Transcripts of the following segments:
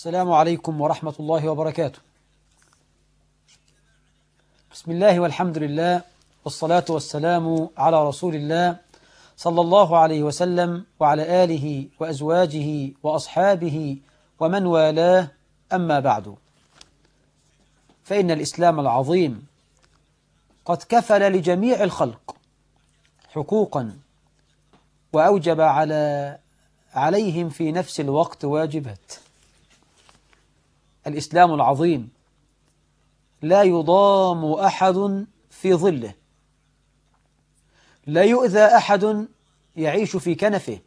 السلام عليكم ورحمة الله وبركاته. بسم الله والحمد لله والصلاة والسلام على رسول الله صلى الله عليه وسلم وعلى آله وأزواجه وأصحابه ومن والاه، أما بعد، فإن الإسلام العظيم قد كفل لجميع الخلق حقوقا وأوجب عليهم في نفس الوقت واجبات. الإسلام العظيم لا يضام أحد في ظله، لا يؤذى أحد يعيش في كنفه.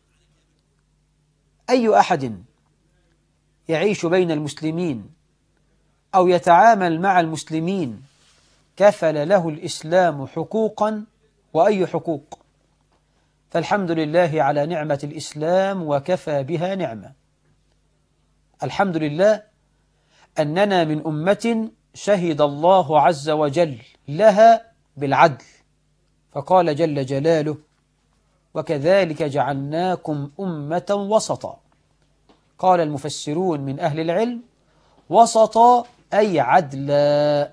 أي أحد يعيش بين المسلمين أو يتعامل مع المسلمين كفل له الإسلام حقوقا، وأي حقوق؟ فالحمد لله على نعمة الإسلام وكفى بها نعمة. الحمد لله أننا من أمة شهد الله عز وجل لها بالعدل، فقال جل جلاله: وكذلك جعلناكم أمة وسطا. قال المفسرون من أهل العلم: وسطا أي عدلا،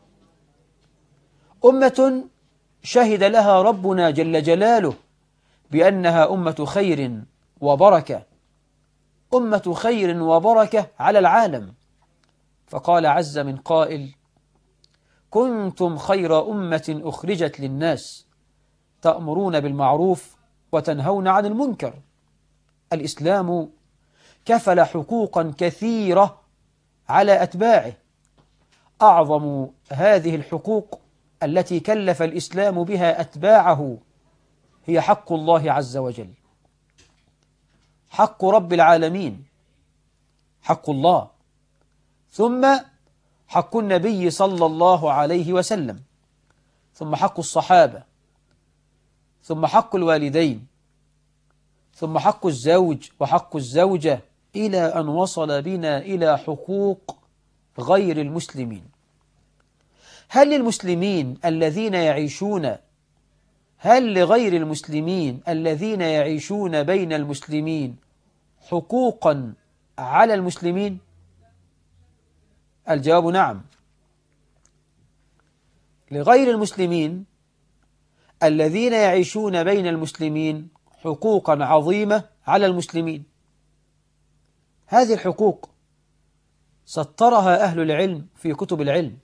أمة شهد لها ربنا جل جلاله بأنها أمة خير وبركة، أمة خير وبركة على العالم. فقال عز من قائل: كنتم خير أمة أخرجت للناس تأمرون بالمعروف وتنهون عن المنكر. الإسلام كفل حقوقا كثيرة على أتباعه. أعظم هذه الحقوق التي كلف الإسلام بها أتباعه هي حق الله عز وجل، حق رب العالمين، حق الله، ثم حق النبي صلى الله عليه وسلم، ثم حق الصحابة، ثم حق الوالدين، ثم حق الزوج وحق الزوجة، إلى أن وصل بنا إلى حقوق غير المسلمين. هل لغير المسلمين الذين يعيشون بين المسلمين حقوقا على المسلمين؟ الجواب نعم. لغير المسلمين الذين يعيشون بين المسلمين حقوقا عظيمة على المسلمين. هذه الحقوق سطرها أهل العلم في كتب العلم،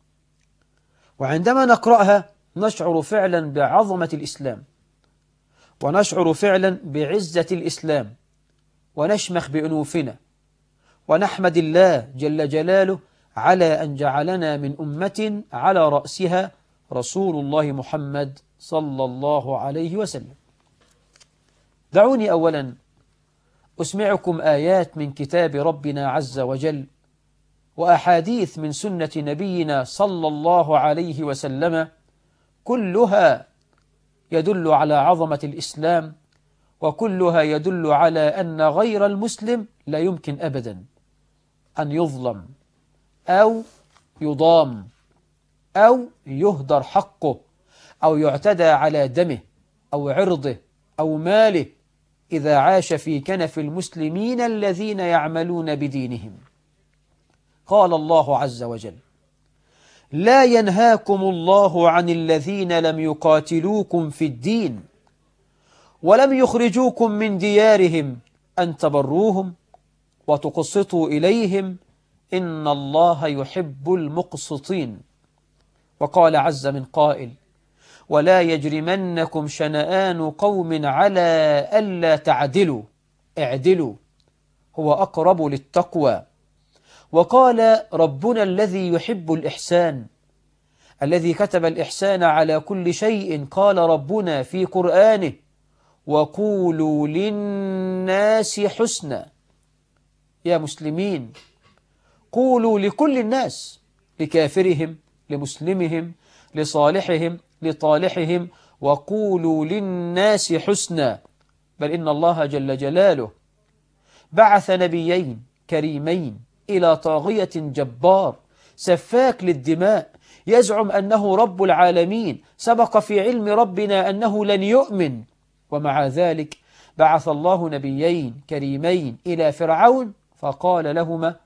وعندما نقرأها نشعر فعلا بعظمة الإسلام، ونشعر فعلا بعزة الإسلام، ونشمخ بأنوفنا، ونحمد الله جل جلاله على أن جعلنا من أمة على رأسها رسول الله محمد صلى الله عليه وسلم. دعوني أولا أسمعكم آيات من كتاب ربنا عز وجل وأحاديث من سنة نبينا صلى الله عليه وسلم، كلها يدل على عظمة الإسلام، وكلها يدل على أن غير المسلم لا يمكن أبدا أن يظلم أو يضام أو يهدر حقه أو يعتدى على دمه أو عرضه أو ماله إذا عاش في كنف المسلمين الذين يعملون بدينهم. قال الله عز وجل: لا ينهاكم الله عن الذين لم يقاتلوكم في الدين ولم يخرجوكم من ديارهم أن تبروهم وتقسطوا إليهم إن الله يحب المقسطين. وقال عز من قائل: ولا يجرمنكم شنآن قوم على ألا تعدلوا اعدلوا هو أقرب للتقوى. وقال ربنا الذي يحب الإحسان، الذي كتب الإحسان على كل شيء، قال ربنا في قرآنه: وقولوا للناس حسنا. يا مسلمين، قولوا لكل الناس، لكافرهم، لمسلمهم، لصالحهم، لطالحهم، وقولوا للناس حسنا. بل إن الله جل جلاله بعث نبيين كريمين إلى طاغية جبار سفاك للدماء يزعم أنه رب العالمين، سبق في علم ربنا أنه لن يؤمن، ومع ذلك بعث الله نبيين كريمين إلى فرعون فقال لهما: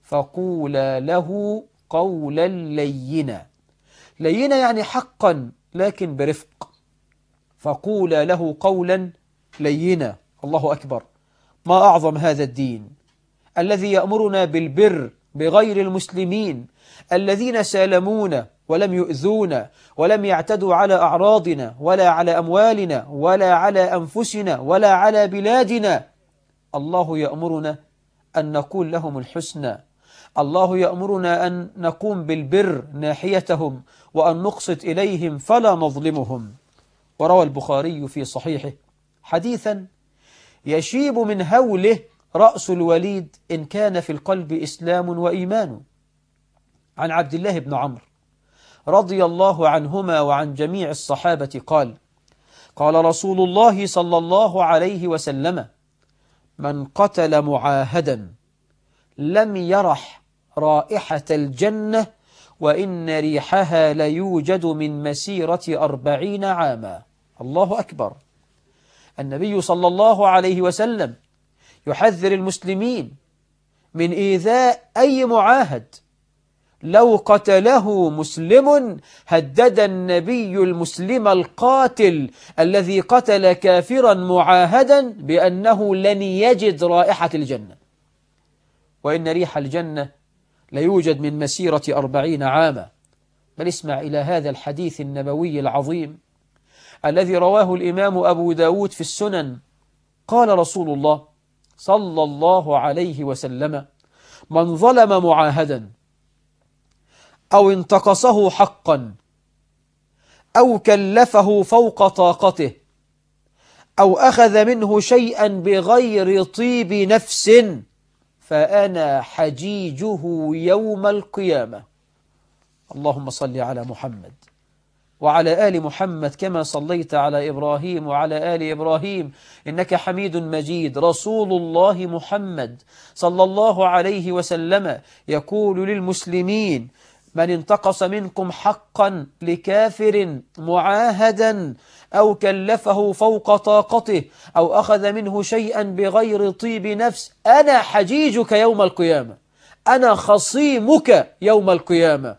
فقولا له قولا لينا. لينا يعني حقا لكن برفق. فقولا له قولا لينا. الله أكبر، ما أعظم هذا الدين الذي يأمرنا بالبر بغير المسلمين الذين سالمونا ولم يؤذونا ولم يعتدوا على أعراضنا ولا على أموالنا ولا على أنفسنا ولا على بلادنا. الله يأمرنا أن نقول لهم الحسنى. الله يأمرنا أن نقوم بالبر ناحيتهم وأن نقسط إليهم فلا نظلمهم. وروى البخاري في صحيحه حديثا يشيب من هوله رأس الوليد إن كان في القلب إسلام وإيمان، عن عبد الله بن عمرو رضي الله عنهما وعن جميع الصحابة قال: قال رسول الله صلى الله عليه وسلم: من قتل معاهدا لم يرح رائحة الجنة وإن ريحها ليوجد من مسيرة 40 عاما. الله أكبر. النبي صلى الله عليه وسلم يحذر المسلمين من إيذاء أي معاهد. لو قتله مسلم هدد النبي المسلم القاتل الذي قتل كافرا معاهدا بأنه لن يجد رائحة الجنة، وإن ريح الجنة ليوجد من مسيرة 40 عاما. بل اسمع إلى هذا الحديث النبوي العظيم الذي رواه الإمام أبو داود في السنن. قال رسول الله صلى الله عليه وسلم: من ظلم معاهدا أو انتقصه حقا أو كلفه فوق طاقته أو أخذ منه شيئا بغير طيب نفس فأنا حجيجه يوم القيامة. اللهم صل على محمد وعلى آل محمد كما صليت على إبراهيم وعلى آل إبراهيم إنك حميد مجيد. رسول الله محمد صلى الله عليه وسلم يقول للمسلمين: من انتقص منكم حقا لكافر معاهدا أو كلفه فوق طاقته أو أخذ منه شيئا بغير طيب نفس أنا حجيجك يوم القيامة، أنا خصيمك يوم القيامة.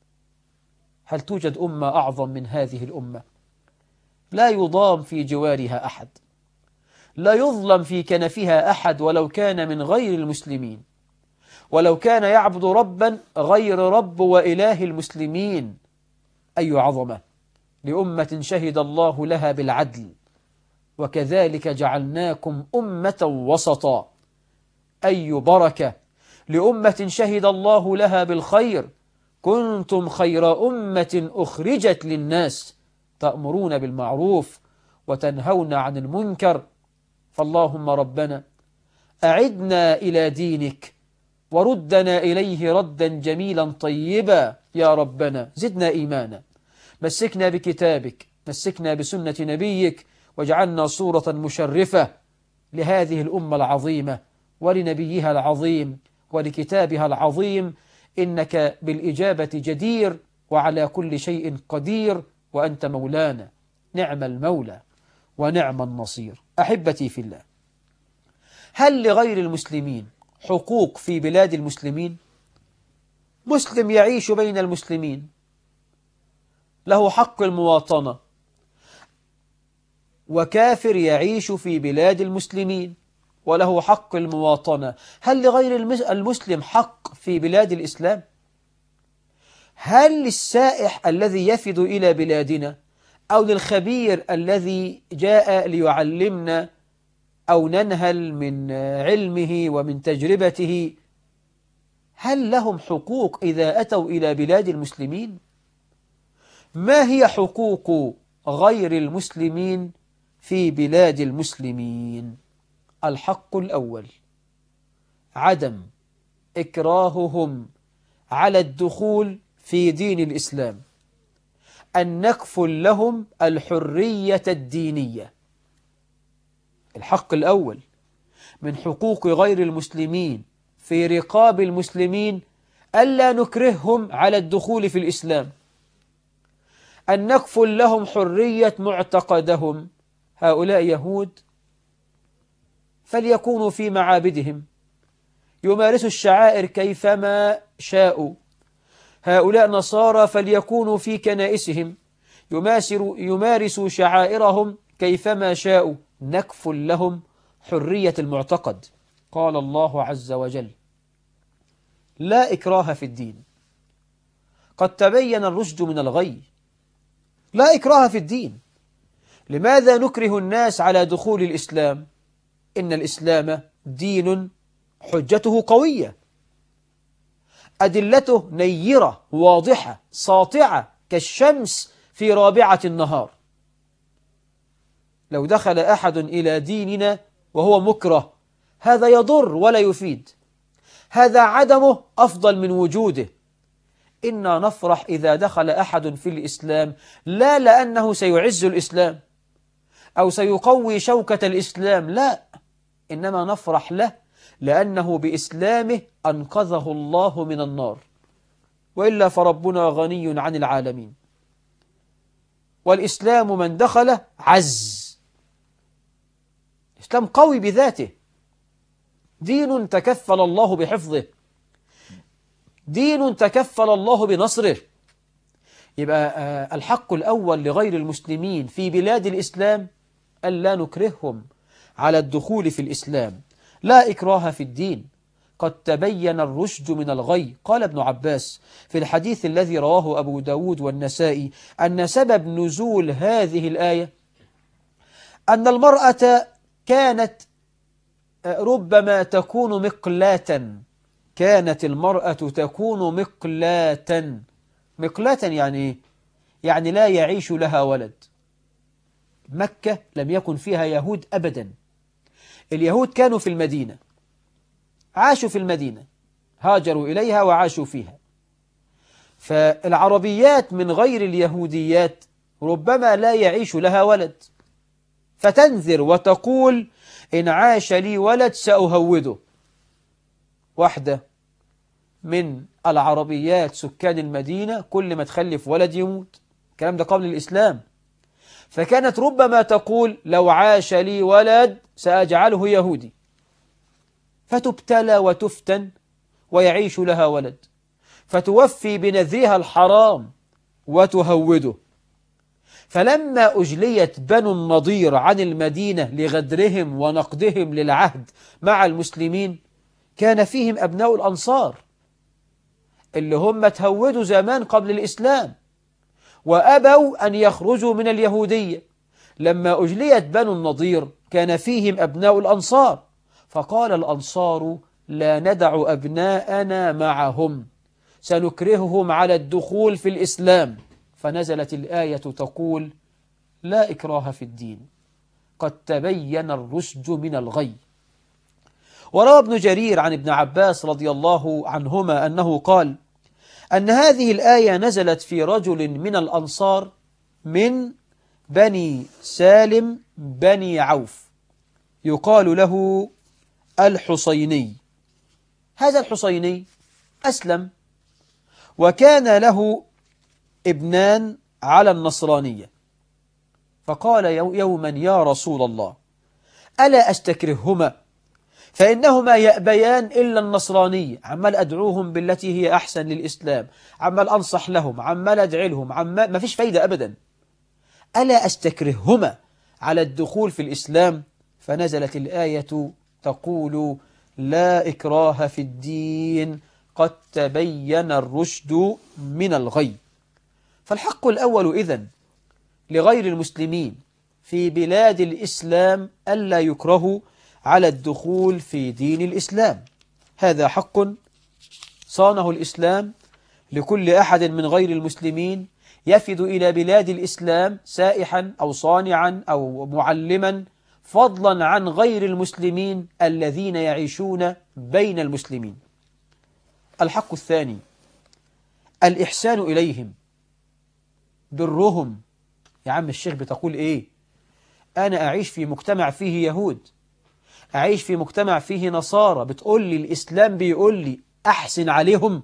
هل توجد أمة أعظم من هذه الأمة؟ لا يضام في جوارها أحد، لا يظلم في كنفها أحد ولو كان من غير المسلمين، ولو كان يعبد ربا غير رب وإله المسلمين. أي عظمة لأمة شهد الله لها بالعدل، وكذلك جعلناكم أمة وسطا. أي بركة لأمة شهد الله لها بالخير، كنتم خير أمة أخرجت للناس تأمرون بالمعروف وتنهون عن المنكر. فاللهم ربنا أعدنا إلى دينك وردنا إليه ردا جميلا طيبا يا ربنا. زدنا إيمانا، مسكنا بكتابك، مسكنا بسنة نبيك، واجعلنا صورة مشرفة لهذه الأمة العظيمة ولنبيها العظيم ولكتابها العظيم. إنك بالإجابة جدير وعلى كل شيء قدير، وأنت مولانا نعم المولى ونعم النصير. أحبتي في الله، هل لغير المسلمين حقوق في بلاد المسلمين؟ مسلم يعيش بين المسلمين له حق المواطنة، وكافر يعيش في بلاد المسلمين وله حق المواطنة. هل لغير المسلم حق في بلاد الإسلام؟ هل للسائح الذي يفد إلى بلادنا أو للخبير الذي جاء ليعلمنا أو ننهل من علمه ومن تجربته، هل لهم حقوق إذا أتوا إلى بلاد المسلمين؟ ما هي حقوق غير المسلمين في بلاد المسلمين؟ الحق الأول: عدم إكراههم على الدخول في دين الإسلام، أن نكفل لهم الحرية الدينية. الحق الأول من حقوق غير المسلمين في رقاب المسلمين ألا نكرههم على الدخول في الإسلام، أن نكفل لهم حرية معتقدهم. هؤلاء يهود فليكونوا في معابدهم، يمارسوا الشعائر كيفما شاءوا. هؤلاء نصارى فليكونوا في كنائسهم يمارسوا شعائرهم كيفما شاءوا، نكفل لهم حرية المعتقد. قال الله عز وجل: لا إكراه في الدين قد تبين الرشد من الغي. لا إكراه في الدين. لماذا نكره الناس على دخول الإسلام؟ إن الإسلام دين حجته قوية، أدلته نيرة واضحة ساطعة كالشمس في رابعة النهار. لو دخل أحد إلى ديننا وهو مكره، هذا يضر ولا يفيد، هذا عدمه أفضل من وجوده. إنا نفرح إذا دخل أحد في الإسلام، لا لأنه سيعز الإسلام أو سيقوي شوكة الإسلام، لا، إنما نفرح له لأنه بإسلامه أنقذه الله من النار، وإلا فربنا غني عن العالمين. والإسلام من دخله عز. الإسلام قوي بذاته، دين تكفل الله بحفظه، دين تكفل الله بنصره. يبقى الحق الأول لغير المسلمين في بلاد الإسلام ألا نكرههم على الدخول في الإسلام. لا إكراه في الدين قد تبين الرشد من الغي. قال ابن عباس في الحديث الذي رواه أبو داود والنسائي أن سبب نزول هذه الآية أن المرأة كانت ربما تكون مقلاة. كانت المرأة تكون مقلاة. مقلاة يعني يعني لا يعيش لها ولد. مكة لم يكن فيها يهود أبدا. اليهود كانوا في المدينة، عاشوا في المدينة، هاجروا إليها وعاشوا فيها. فالعربيات من غير اليهوديات ربما لا يعيش لها ولد، فتنذر وتقول: إن عاش لي ولد سأهوده. واحدة من العربيات سكان المدينة كل ما تخلف ولد يموت. الكلام ده قبل الإسلام. فكانت ربما تقول: لو عاش لي ولد سأجعله يهودي، فتبتلى وتفتن ويعيش لها ولد، فتوفي بنذرها الحرام وتهوده. فلما أجليت بنو النضير عن المدينة لغدرهم ونقدهم للعهد مع المسلمين، كان فيهم أبناء الأنصار اللي هم تهودوا زمان قبل الإسلام وأبوا أن يخرجوا من اليهودية. لما أجليت بنو النضير كان فيهم أبناء الأنصار، فقال الأنصار: لا ندع أبناءنا معهم، سنكرههم على الدخول في الإسلام. فنزلت الآية تقول: لا إكراه في الدين قد تبين الرشد من الغي. وروى ابن جرير عن ابن عباس رضي الله عنهما أنه قال أن هذه الآية نزلت في رجل من الأنصار من بني سالم بني عوف يقال له الحصيني. هذا الحصيني أسلم وكان له ابنان على النصرانية، فقال يوما: يا رسول الله، ألا أستكرههما فإنهما يأبيان إلا النصرانية. عمال أدعوهم بالتي هي أحسن للإسلام، عمال أنصح لهم، عمال أدعي لهم، ما فيش فايدة أبدا. ألا أستكرههما على الدخول في الإسلام؟ فنزلت الآية تقول: لا إكراه في الدين قد تبين الرشد من الغي. فالحق الأول إذن لغير المسلمين في بلاد الإسلام ألا يكرهوا على الدخول في دين الإسلام. هذا حق صانه الإسلام لكل أحد من غير المسلمين يفد إلى بلاد الإسلام سائحا أو صانعا أو معلما، فضلا عن غير المسلمين الذين يعيشون بين المسلمين. الحق الثاني الإحسان إليهم، برهم. يا عم الشيخ بتقول إيه؟ أنا أعيش في مجتمع فيه يهود، أعيش في مجتمع فيه نصارى، بتقول لي الإسلام بيقول لي أحسن عليهم؟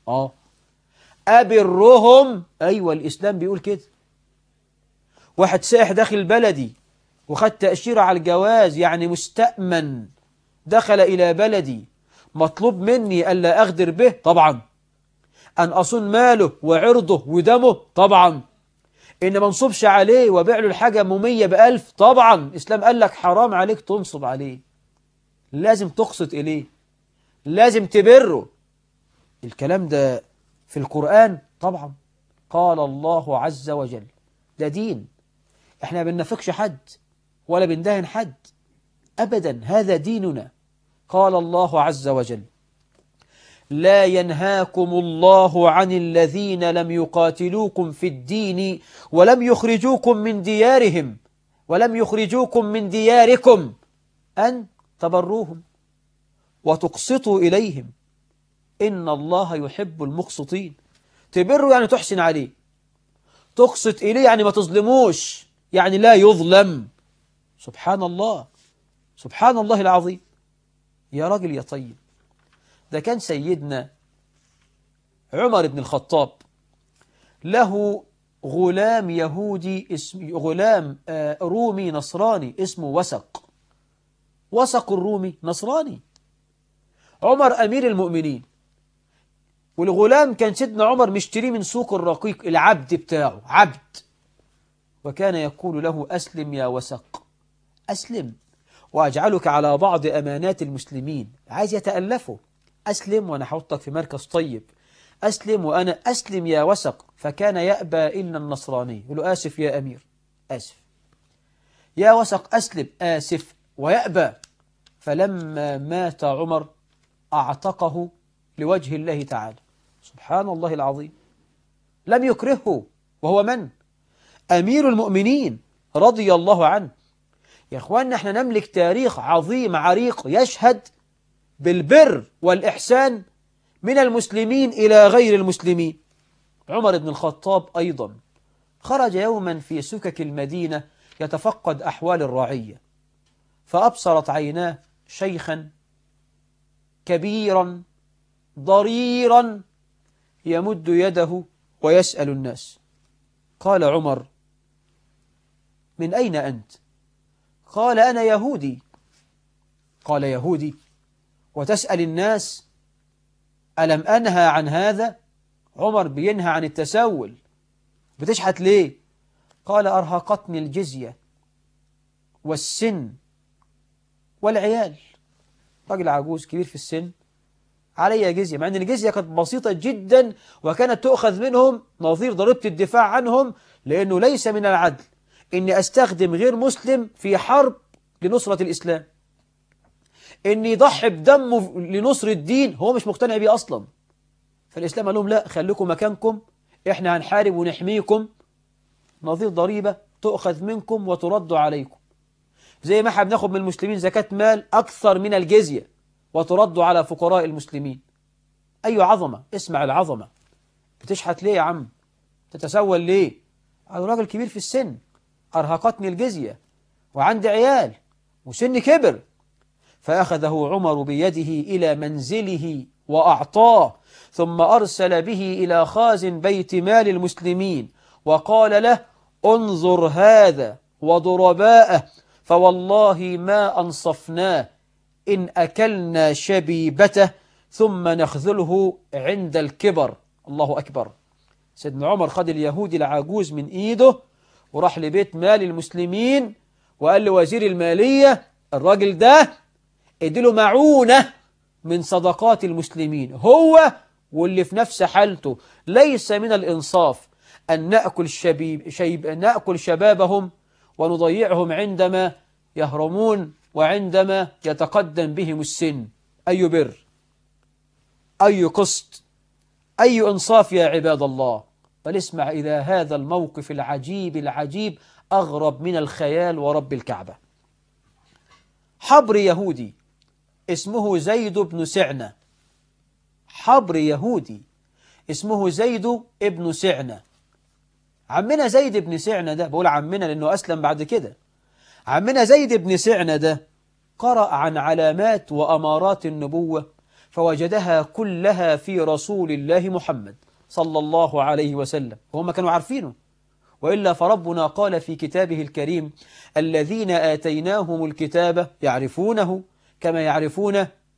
أبرهم. أيوة الإسلام بيقول كده. واحد سائح داخل بلدي وخد تأشيرة على الجواز، يعني مستأمن، دخل إلى بلدي مطلوب مني ألا أغدر به؟ طبعا. أن أصون ماله وعرضه ودمه؟ طبعا. إن ما نصبش عليه وبيع له الحاجة ممية ب1000؟ طبعا. الإسلام قال لك حرام عليك تنصب عليه، لازم تقسط إليه، لازم تبره. الكلام ده في القرآن طبعا. قال الله عز وجل، ده دين، احنا ما بننافقش حد ولا بندهن حد أبدا، هذا ديننا. قال الله عز وجل: لا ينهاكم الله عن الذين لم يقاتلوكم في الدين ولم يخرجوكم من دياركم أن تبروهم وتقسطوا إليهم إن الله يحب المقسطين. تبروا يعني تحسن عليه، تقسط إليه يعني ما تظلموش، يعني لا يظلم. سبحان الله، سبحان الله العظيم. يا راجل يا طيب، ده كان سيدنا عمر بن الخطاب له غلام يهودي غلام رومي نصراني اسمه وثق. وثق الرومي نصراني، عمر أمير المؤمنين، والغلام كان سيدنا عمر مشتريه من سوق الرقيق، العبد بتاعه عبد، وكان يقول له: أسلم يا وثق، أسلم وأجعلك على بعض أمانات المسلمين. عايز يتألفه، أسلم وأنا هحطك في مركز طيب، أسلم وأنا أسلم يا وثق. فكان يأبى إلا النصراني، يقول له: آسف يا أمير، آسف يا وثق، أسلم، آسف، ويأبى. فلما مات عمر أعتقه لوجه الله تعالى. سبحان الله العظيم، لم يكرهه، وهو من؟ أمير المؤمنين رضي الله عنه. يا إخواننا، احنا نملك تاريخ عظيم عريق يشهد بالبر والإحسان من المسلمين إلى غير المسلمين. عمر بن الخطاب أيضا خرج يوما في سكك المدينة يتفقد أحوال الرعية، فأبصرت عيناه شيخا كبيرا ضريرا يمد يده ويسأل الناس. قال عمر: من أين أنت؟ قال: أنا يهودي. قال: يهودي وتسأل الناس؟ ألم أنهى عن هذا؟ عمر بينهى عن التسول، بتشحت ليه؟ قال: أرهقتني الجزية والسن والعيال. راجل عجوز كبير في السن، علي جزية، مع أن الجزية كانت بسيطة جدا وكانت تؤخذ منهم نظير ضريبة الدفاع عنهم، لأنه ليس من العدل إني أستخدم غير مسلم في حرب لنصرة الإسلام، إني يضحي بدمه لنصر الدين هو مش مقتنع بيه أصلا. فالإسلام قال لهم: لا، خليكم مكانكم، إحنا هنحارب ونحميكم، نظير ضريبة تؤخذ منكم وترد عليكم، زي ما احنا بناخد من المسلمين زكاة مال أكثر من الجزية وترد على فقراء المسلمين. أي عظمة، اسمع العظمة. بتشحت ليه يا عم؟ تتسول ليه؟ أنا راجل كبير في السن، أرهقتني الجزية وعندي عيال وسن كبر. فأخذه عمر بيده إلى منزله وأعطاه، ثم أرسل به إلى خازن بيت مال المسلمين وقال له: انظر هذا وضرباءه، فوالله ما أنصفناه إن أكلنا شبيبته ثم نخذله عند الكبر. الله أكبر. سيدنا عمر خد اليهودي العجوز من إيده وراح لبيت مال المسلمين وقال لوزير المالية: الراجل ده اديله معونة من صدقات المسلمين، هو واللي في نفس حالته. ليس من الإنصاف أن نأكل شبابهم ونضيعهم عندما يهرمون وعندما يتقدم بهم السن. أي بر، أي قسط، أي إنصاف يا عباد الله. بل اسمع إلى هذا الموقف العجيب العجيب، أغرب من الخيال ورب الكعبة. حبر يهودي اسمه زيد بن سعنة، حبر يهودي اسمه زيد بن سعنة. عمنا زيد بن سعنة ده، بقول عمنا لأنه أسلم بعد كده، عمنا زيد بن سعنة ده قرأ عن علامات وأمارات النبوة فوجدها كلها في رسول الله محمد صلى الله عليه وسلم، وهم كانوا عارفينه. وإلا فربنا قال في كتابه الكريم: الذين آتيناهم الكتاب يعرفونه كما يعرفون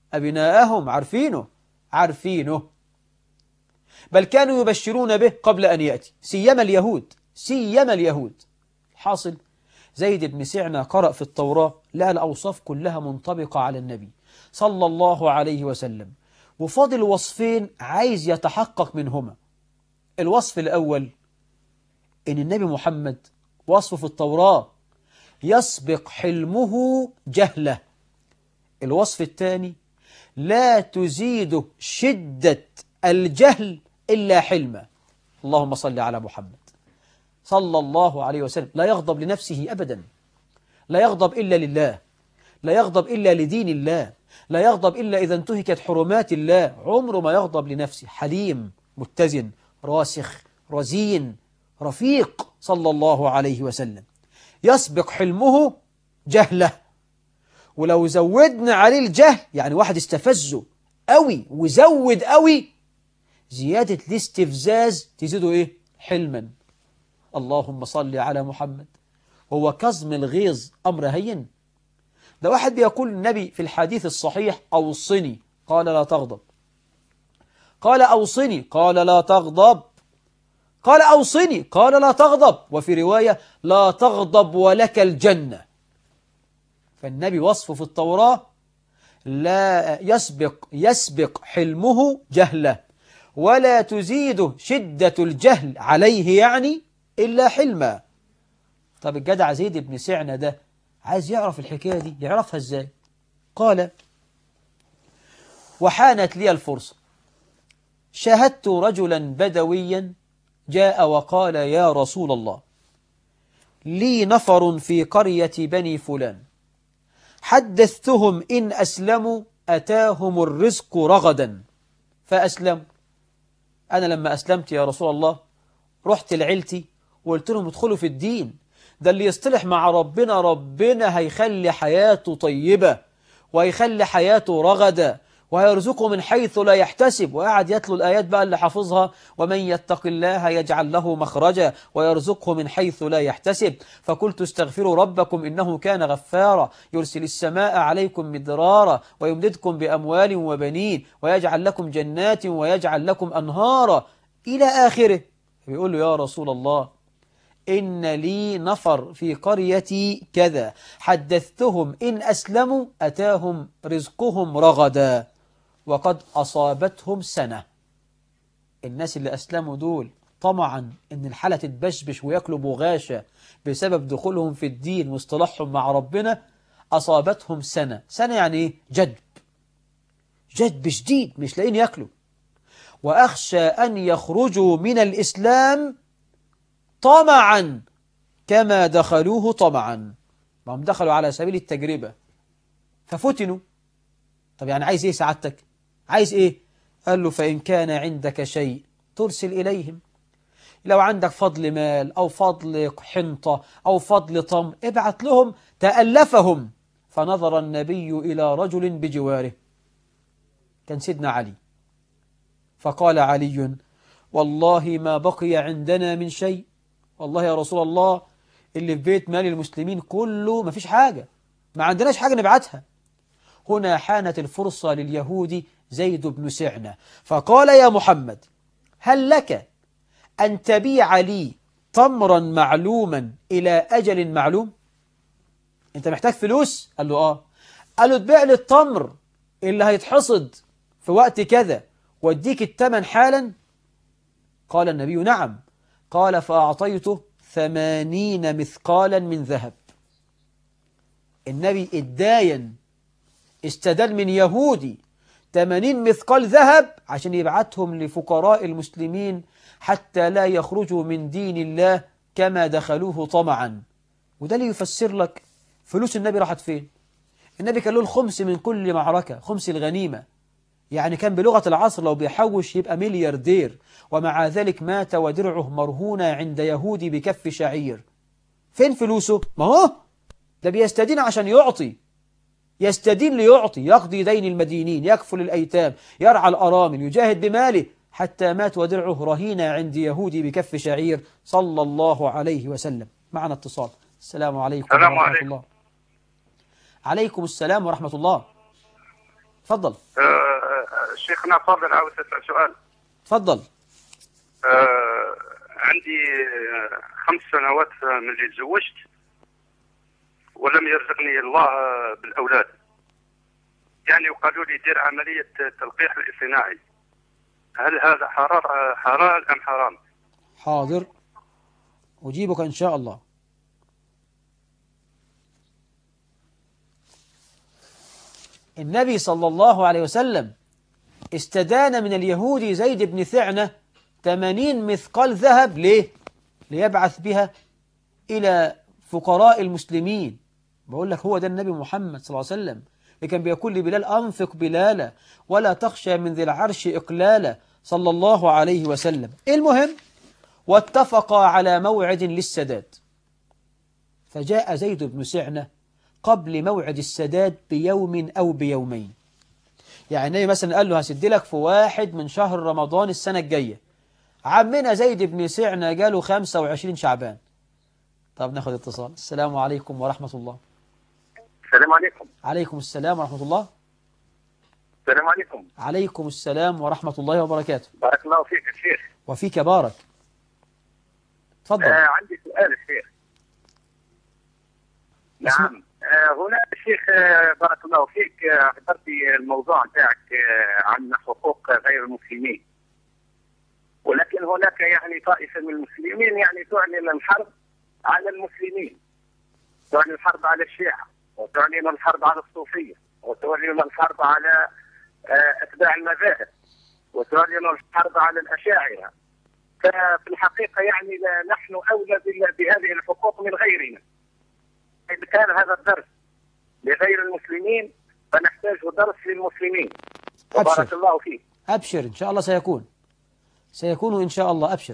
أبناءهم، عارفينه، بل كانوا يبشرون به قبل أن يأتي، سيما اليهود. حاصل زيد بن سعنة قرأ في التوراة لقى الأوصاف كلها منطبقة على النبي صلى الله عليه وسلم، وفاضل وصفين عايز يتحقق منهما. الوصف الأول إن النبي محمد وصفه في التوراة يسبق حلمه جهله. الوصف الثاني لا تزيد شدة الجهل إلا حلما. اللهم صل على محمد صلى الله عليه وسلم. لا يغضب لنفسه أبدا، لا يغضب إلا لله، لا يغضب إلا لدين الله، لا يغضب إلا إذا انتهكت حرمات الله، عمره ما يغضب لنفسه. حليم متزن راسخ رزين رفيق صلى الله عليه وسلم. يسبق حلمه جهله، ولو زودنا عليه الجهل يعني واحد استفزه قوي وزود قوي، زيادة الاستفزاز تزيده إيه؟ حلما. اللهم صل على محمد. هو كظم الغيظ أمر هين؟ ده واحد بيقول النبي في الحديث الصحيح أوصني، قال لا تغضب، قال أوصني، قال لا تغضب، قال أوصني، قال لا تغضب، وفي رواية لا تغضب ولك الجنة. فالنبي وصفه في التوراة لا يسبق حلمه جهله، ولا تزيد شدة الجهل عليه يعني إلا حلما. طب الجدع زيد بن سعنة ده عايز يعرف الحكاية دي، يعرفها ازاي؟ قال وحانت لي الفرصة، شاهدت رجلا بدويا جاء وقال يا رسول الله لي نفر في قرية بني فلان، حدثتهم إن أسلموا أتاهم الرزق رغدا فأسلموا. أنا لما أسلمت يا رسول الله رحت لعيلتي وقلت لهم ادخلوا في الدين، ده اللي يصطلح مع ربنا هيخلي حياته طيبة وهيخلي حياته رغدة وهيرزقه من حيث لا يحتسب. وقعد يتلو الآيات بقى اللي حافظها، ومن يتق الله يجعل له مخرجا ويرزقه من حيث لا يحتسب. فقلت استغفروا ربكم إنه كان غفارا يرسل السماء عليكم مدرارا ويمددكم بأموال وبنين ويجعل لكم جنات ويجعل لكم أنهارا إلى آخره. بيقول له يا رسول الله إن لي نفر في قريتي كذا، حدثتهم إن أسلموا أتاهم رزقهم رغدا وقد أصابتهم سنة. الناس اللي أسلموا دول طمعا إن الحالة تتبشبش ويأكلوا بغاشة بسبب دخولهم في الدين واصطلاحهم مع ربنا، أصابتهم سنة. سنة يعني إيه؟ جدب شديد، مش لاقين يأكلوا. وأخشى أن يخرجوا من الإسلام طمعا كما دخلوه طمعا، ما هم دخلوا على سبيل التجربة ففتنوا. طب يعني عايز ايه سعادتك؟ عايز ايه؟ قال له فإن كان عندك شيء ترسل إليهم، لو عندك فضل مال أو فضل حنطة أو فضل طم ابعت لهم تألفهم. فنظر النبي إلى رجل بجواره، كان سيدنا علي، فقال علي والله ما بقي عندنا من شيء، والله يا رسول الله اللي في بيت مال المسلمين كله ما فيش حاجة، ما عندناش حاجة نبعتها. هنا حانت الفرصة لليهودي زيد بن سعنة، فقال يا محمد هل لك أن تبيع لي تمرا معلوما إلى أجل معلوم؟ أنت محتاج فلوس؟ قال له آه. قال له تبيع لي التمر اللي هيتحصد في وقت كذا واديك الثمن حالا؟ قال النبي نعم. قال فأعطيته 80 مثقالا من ذهب. النبي اداين استدل من يهودي 80 مثقال ذهب عشان يبعتهم لفقراء المسلمين حتى لا يخرجوا من دين الله كما دخلوه طمعا. وده اللي يفسر لك فلوس النبي راحت فين. النبي كان له الخمس من كل معركة، خمس الغنيمة، يعني كان بلغة العصر لو بيحوش يبقى ملياردير، ومع ذلك مات ودرعه مرهونة عند يهودي بكف شعير. فين فلوسه؟ ما هو ده بيستدين عشان يعطي، يستدين ليعطي، يقضي دين المدينين، يكفل الأيتام، يرعى الأرامل، يجاهد بماله، حتى مات ودرعه رهينة عند يهودي بكف شعير صلى الله عليه وسلم. معنا اتصال. السلام عليكم ورحمة الله. عليكم السلام ورحمة الله. تفضل. شيخنا فاضل، عاوز أسأل سؤال. تفضل. عندي 5 سنوات من اللي تزوجت ولم يرزقني الله بالأولاد، يعني وقالوا لي دير عملية تلقيح الاصطناعي، هل هذا حلال أم حرام؟ حاضر، أجيبك إن شاء الله. النبي صلى الله عليه وسلم استدان من اليهودي زيد بن ثعنة 80 مثقال ذهب. ليه؟ ليبعث بها إلى فقراء المسلمين. بقول لك هو ده النبي محمد صلى الله عليه وسلم اللي كان بيقول لبلال أنفق بلالا ولا تخشى من ذي العرش إقلالا صلى الله عليه وسلم. المهم، واتفقا على موعد للسداد، فجاء زيد بن سعنة قبل موعد السداد بيوم أو بيومين. يعني النبي مثلا قال له هسد لك في 1 من شهر رمضان السنة الجاية، عمنا زيد بن سعنة جاله 25 شعبان. طب ناخد اتصال. السلام عليكم ورحمة الله. السلام عليكم. عليكم السلام ورحمة الله. السلام عليكم. عليكم السلام ورحمة الله وبركاته. بارك الله فيك يا شيخ. وفيك بارك. تفضل. عندي سؤال يا شيخ. نعم. هنا الشيخ بارك الله فيك، حضرت الموضوع بتاعك عن حقوق غير المسلمين، ولكن هناك يعني طائفة من المسلمين يعني تعلن الحرب على المسلمين، تعلن الحرب على الشيعة، وتعلن الحرب على الصوفية، وتعلن الحرب على أتباع المذاهب، وتعلن الحرب على الأشاعرة. ففي الحقيقة يعني نحن أولى بهذه الحقوق من غيرنا. إذا كان هذا الدرس لغير المسلمين فنحتاج درس للمسلمين. وبارك الله فيك. أبشر، إن شاء الله سيكون إن شاء الله. أبشر،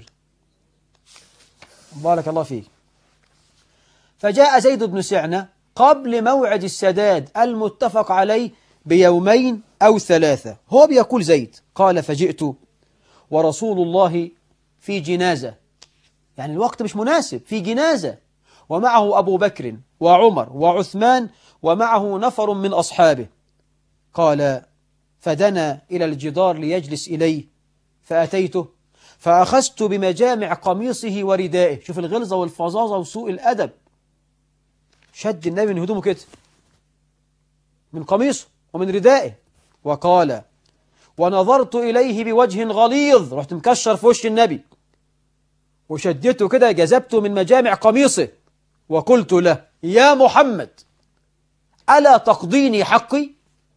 بارك الله فيك. فجاء زيد بن سعنة قبل موعد السداد المتفق عليه بيومين أو 3. هو بيقول زيد قال فجئت ورسول الله في جنازة، يعني الوقت مش مناسب، في جنازة، ومعه أبو بكر وعمر وعثمان ومعه نفر من أصحابه. قال فدنا إلى الجدار ليجلس إليه، فأتيته فأخذت بمجامع قميصه وردائه. شوف الغلظة والفظاظة وسوء الأدب. شد النبي من هدومه كده، من قميصه ومن ردائه، وقال ونظرت إليه بوجه غليظ. رحت مكشر في وش النبي وشدته كده، جذبته من مجامع قميصه وقلت له يا محمد ألا تقضيني حقي؟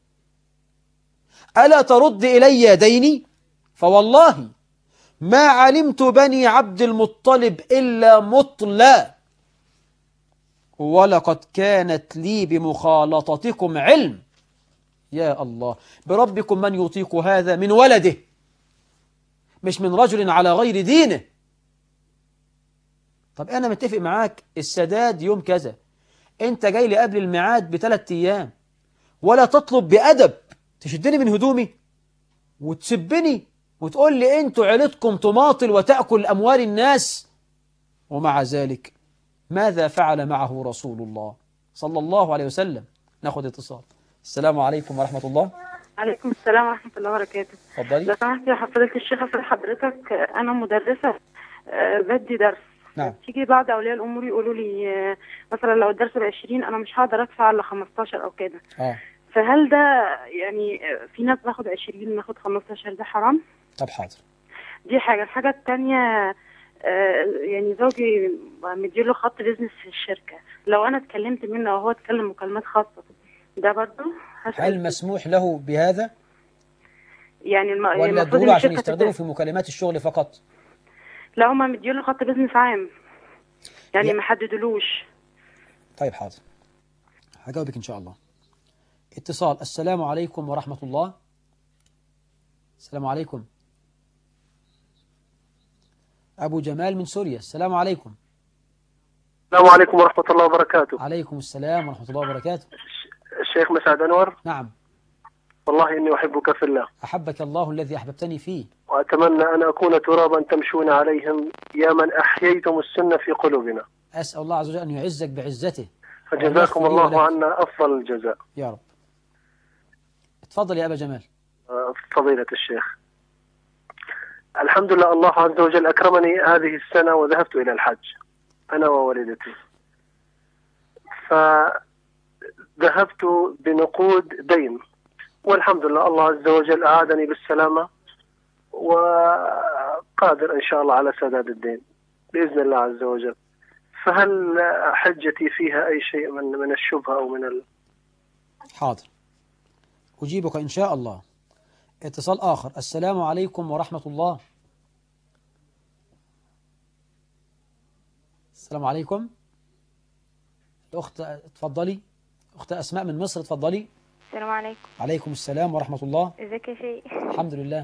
ألا ترد إلي ديني؟ فوالله ما علمت بني عبد المطلب إلا مطلى، ولقد كانت لي بمخالطتكم علم. يا الله، بربكم من يطيق هذا من ولده، مش من رجل على غير دينه. طب أنا متفق معاك السداد يوم كذا، أنت جاي لي قبل الميعاد ب3 أيام، ولا تطلب بأدب تشدني من هدومي وتسبني وتقول لي أنتوا عيلتكم تماطل وتأكل أموال الناس. ومع ذلك ماذا فعل معه رسول الله صلى الله عليه وسلم؟ ناخد اتصال. السلام عليكم ورحمة الله. عليكم السلام ورحمة الله وبركاته. اتفضلي. لو سمحت يا فضيلة الشيخ، أسأل حضرتك، أنا مدرسة بدي درس. نعم. تيجي بعض أولياء الأمور يقولوا لي مثلا لو الدرس ب20 أنا مش هقدر أدفع إلا 15 أو كده. فهل ده يعني في ناس باخد 20 ناخد 15، ده حرام؟ طب حاضر. دي حاجة. الحاجة التانية يعني زوجي مديله خط بيزنس في الشركة، لو أنا اتكلمت منه وهو اتكلم مكالمات خاصة ده برضه هل مسموح له بهذا؟ يعني ولا ادوله عشان يستخدمه في مكالمات الشغل فقط؟ لا، هما مديله خط بيزنس عام، يعني ما حددلوش. طيب حاضر، هجاوبك إن شاء الله. اتصال. السلام عليكم ورحمة الله. السلام عليكم. أبو جمال من سوريا. السلام عليكم. السلام عليكم ورحمة الله وبركاته. عليكم السلام ورحمة الله وبركاته. الشيخ مسعد أنور. نعم. والله إني أحبك في الله. أحبك الله الذي أحببتني فيه. وأتمنى أن أكون ترابا تمشون عليهم يا من أحييتم السنة في قلوبنا. أسأل الله عز وجل أن يعزك بعزته. فجزاكم الله عنا أفضل الجزاء يا رب. تفضل يا أبا جمال. فضيلة الشيخ، الحمد لله، الله عز وجل أكرمني هذه السنة وذهبت إلى الحج أنا ووالدتي، فذهبت بنقود دين، والحمد لله الله عز وجل أعادني بالسلامة وقادر إن شاء الله على سداد الدين بإذن الله عز وجل. فهل حجتي فيها أي شيء من الشبهة أو من حاضر، أجيبك إن شاء الله. اتصال آخر. السلام عليكم ورحمة الله. السلام عليكم. الأخت تفضلي، أخت أسماء من مصر، تفضلي. السلام عليكم. عليكم السلام ورحمة الله. ازيك يا شيخ؟ الحمد لله.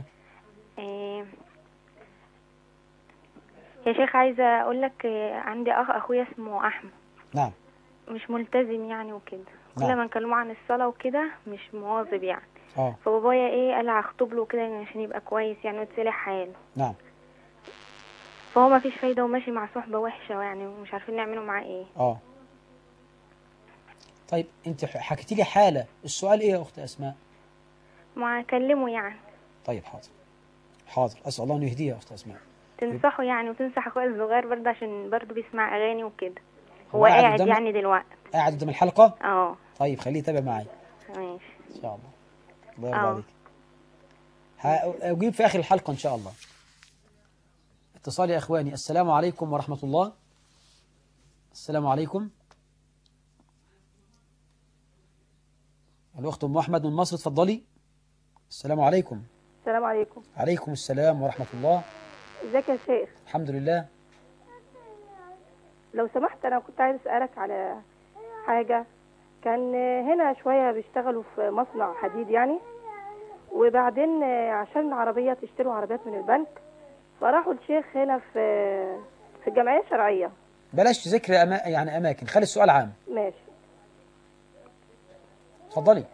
يا شيخ عايزة اقول لك، عندي اخويا اسمه احمد. نعم. مش ملتزم يعني وكده، نعم. كل ما نكلمه عن الصلاة وكده مش مواظب يعني. اه. فبابايا قال هخطب له كده عشان يبقى كويس يعني وتصلح حاله. نعم. فهو ما فيش فايدة وماشي مع صحبة وحشة يعني، ومش عارفين نعمله معاه ايه. اه. طيب انت حكيتي لي حالة، السؤال ايه يا اخت اسماء؟ ما اكلمه يعني. طيب حاضر، حاضر، اسال الله انه يهديه يا اخت اسماء. تنصحه يعني وتنصح اخويا الصغير برضه، عشان برضه بيسمع اغاني وكده. هو قاعد يعني دلوقتي قاعد قدام الحلقة؟ اه. طيب خليه يتابع معايا. ماشي ان شاء الله. الله يرضى عليك. هجيب في اخر الحلقة ان شاء الله. اتصال يا اخواني. السلام عليكم ورحمة الله. السلام عليكم. الأخت أم أحمد من مصر، تفضلي. السلام عليكم. السلام عليكم. عليكم السلام ورحمة الله. ازيك يا شيخ؟ الحمد لله. لو سمحت أنا كنت عايز أسألك على حاجة. كان هنا شوية بيشتغلوا في مصنع حديد يعني، وبعدين عشان العربية تشتروا عربيات من البنك، فراحوا الشيخ هنا في الجمعية الشرعية. بلاش ذكر يعني أماكن، خلي السؤال عام. ماشي. تفضلي.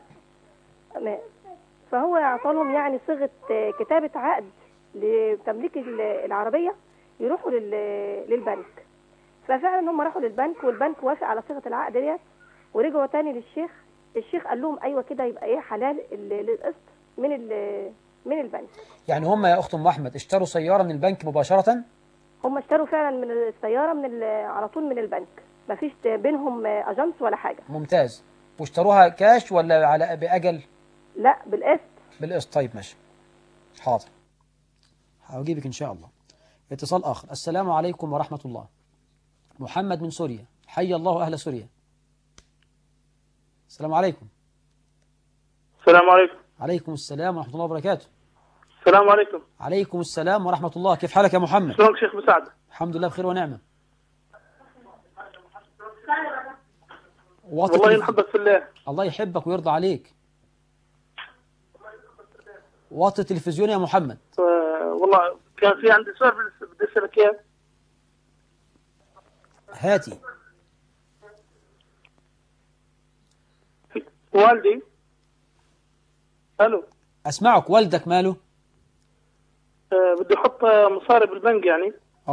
فهو اعطالهم يعني صيغة كتابة عقد لتمليك العربية، يروحوا للبنك. ففعلا هم راحوا للبنك، والبنك وافق على صيغة العقد ديت، ورجعوا تاني للشيخ. الشيخ قال لهم ايوه كده يبقى ايه حلال للقسط من البنك. يعني هم يا اخت ام احمد اشتروا سيارة من البنك مباشرة؟ هم اشتروا فعلا من السيارة على طول من البنك، مفيش بينهم اجنس ولا حاجة. ممتاز. واشتروها كاش ولا على بأجل؟ لا بالقسط. بالقسط. طيب ماشي، حاضر، هجيبك ان شاء الله. اتصال اخر. السلام عليكم ورحمة الله. محمد من سوريا، حي الله اهل سوريا. السلام عليكم. السلام عليكم. عليكم السلام ورحمة الله وبركاته. السلام عليكم. عليكم السلام ورحمة الله. كيف حالك يا محمد؟ شلونك شيخ مساعد؟ الحمد لله بخير ونعمة. والله يحبك في الله. الله يحبك ويرضى عليك. وطي التلفزيون يا محمد. والله كان في عندي سؤال بدي اسالك اياه. هاتي. والدي. الو. اسمعك. والدك ماله؟ بدي احط مصاري بالبنك يعني.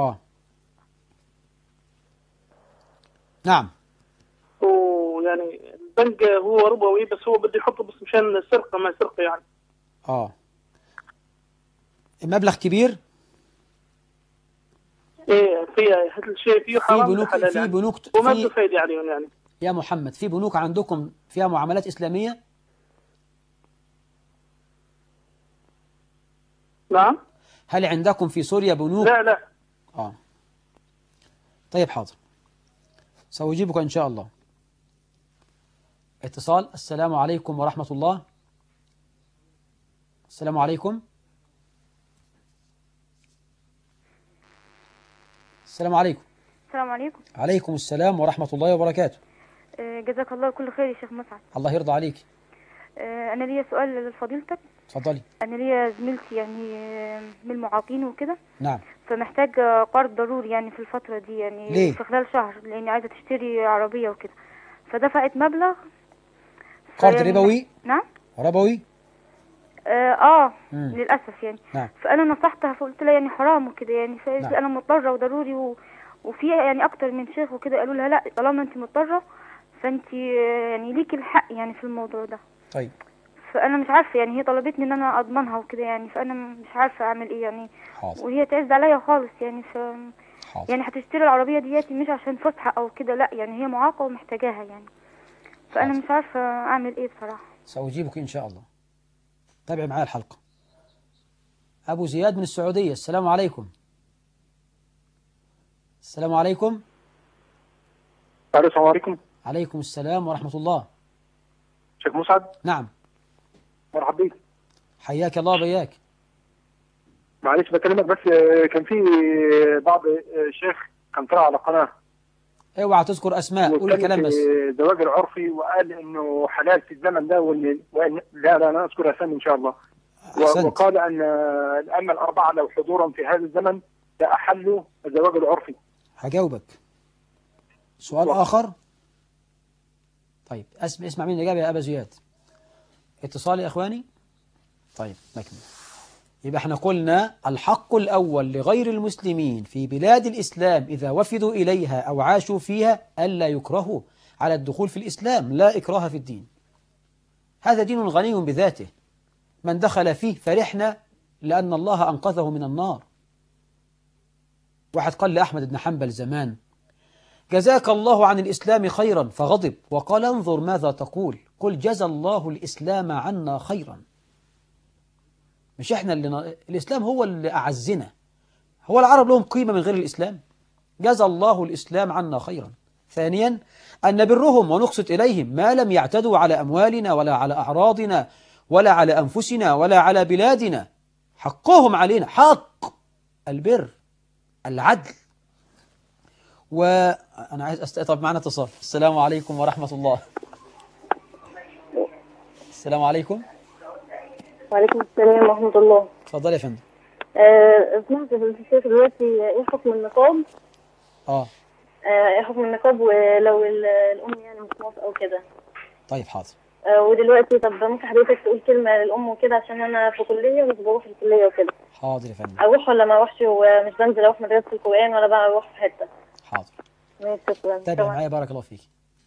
نعم. ويعني البنك هو ربوي، بس هو بدي يحطه بس مشان السرقه ما يسرقه يعني. المبلغ كبير؟ ايه في هذا الشيء فيه حرام ولا حلال؟ في بنوك وما بده فايده عليهم يعني. يا محمد، في بنوك عندكم فيها معاملات إسلامية؟ نعم. هل عندكم في سوريا بنوك؟ لا. طيب حاضر، سأجيبك إن شاء الله. اتصال. السلام عليكم ورحمة الله. السلام عليكم. السلام عليكم. السلام عليكم. عليكم السلام ورحمة الله وبركاته. جزاك الله كل خير يا شيخ مسعد. الله يرضى عليك. أنا ليا سؤال لفضيلتك. تفضلي. أنا ليا زميلتي يعني من المعاقين وكده. نعم. فمحتاج قرض ضروري يعني في الفترة دي يعني. ليه؟ في خلال شهر، لأني عايزة تشتري عربية وكده، فدفعت مبلغ. قرض ربوي؟ نعم. ربوي؟ للأسف يعني. نعم. فأنا نصحتها فقلت لها يعني حرام وكده يعني، نعم. أنا مضطرة وضروري وفي يعني أكتر من شيخ وكده قالوا لها لا، طالما أنت مضطرة فأنت يعني ليكي الحق يعني في الموضوع ده. طيب. فانا مش عارفه يعني، هي طلبتني ان انا اضمنها وكده يعني، فانا مش عارفه اعمل ايه يعني. حاضر. وهي تعز عليا خالص يعني، حاضر. يعني هتشتري العربيه دياتي مش عشان فسحه او كده، لا يعني هي معاقه ومحتاجاها يعني. فانا حاضر. مش عارفه اعمل ايه بصراحه. سأجيبك إن شاء الله. تابع معايا الحلقة. أبو زياد من السعودية، السلام عليكم. السلام عليكم. السلام عليكم. عليكم السلام ورحمة الله. شيخ مسعد. نعم. مرحبا بك. حياك الله بياك. معلش بكلمك بس، كان في بعض شيخ كان طلع على قناة، اوعى تذكر أسماء، قول الكلام بس. الزواج العرفي، وقال إنه حلال في الزمن ده، لا لا أذكر أسامي إن شاء الله. أحسنت. وقال أن الأئمة الأربعة لو حضورا في هذا الزمن لأحلوا الزواج العرفي. هجاوبك. سؤال آخر. طيب اسمع مني الإجابة يا أبا زياد. اتصال يا إخواني. طيب نكمل. يبقى احنا قلنا الحق الأول لغير المسلمين في بلاد الإسلام إذا وفدوا إليها أو عاشوا فيها ألا يكرهوا على الدخول في الإسلام، لا إكراه في الدين. هذا دين غني بذاته، من دخل فيه فرحنا لأن الله أنقذه من النار. واحد قال لأحمد بن حنبل زمان: جزاك الله عن الإسلام خيرا، فغضب وقال: انظر ماذا تقول، قل جزى الله الإسلام عنا خيرا. مش احنا الإسلام هو اللي أعزنا، هو العرب لهم قيمة من غير الإسلام؟ جزى الله الإسلام عنا خيرا. ثانيا أن نبرهم ونقسط إليهم ما لم يعتدوا على أموالنا ولا على أعراضنا ولا على أنفسنا ولا على بلادنا. حقهم علينا، حق البر العدل. وأنا عايز طب معنا اتصال. السلام عليكم ورحمة الله. السلام عليكم. وعليكم السلام ورحمة الله. اتفضل يا فندم. سمعت في الشيخ دلوقتي ايه حكم النقاب؟ ايه حكم النقاب ولو الأم يعني مش موافقة أو كده؟ طيب حاضر. ودلوقتي طب ممكن حضرتك تقول كلمة للأم وكده، عشان أنا في كلية ومش بروح الكلية وكده. حاضر يا فندم. أروح ولا ما أروحش، ومش بنزل أروح مدرسة القرآن ولا بقى أروح في حتة؟ حاضر. ماشي شكرا. تابع معايا بارك الله فيك.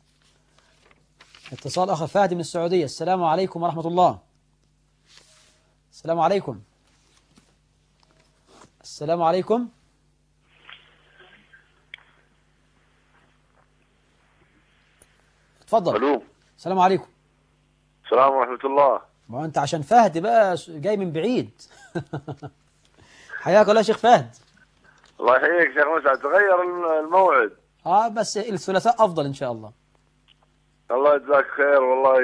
اتصال آخر، فهد من السعودية، السلام عليكم ورحمة الله. السلام عليكم. السلام عليكم. اتفضل. الو. السلام عليكم. السلام ورحمة الله. ما انت عشان فهد بقى جاي من بعيد. حياك الله يا شيخ فهد. الله يحييك شيخ مسعد، تغير الموعد. بس الثلاثاء افضل ان شاء الله. الله يجزاك خير، والله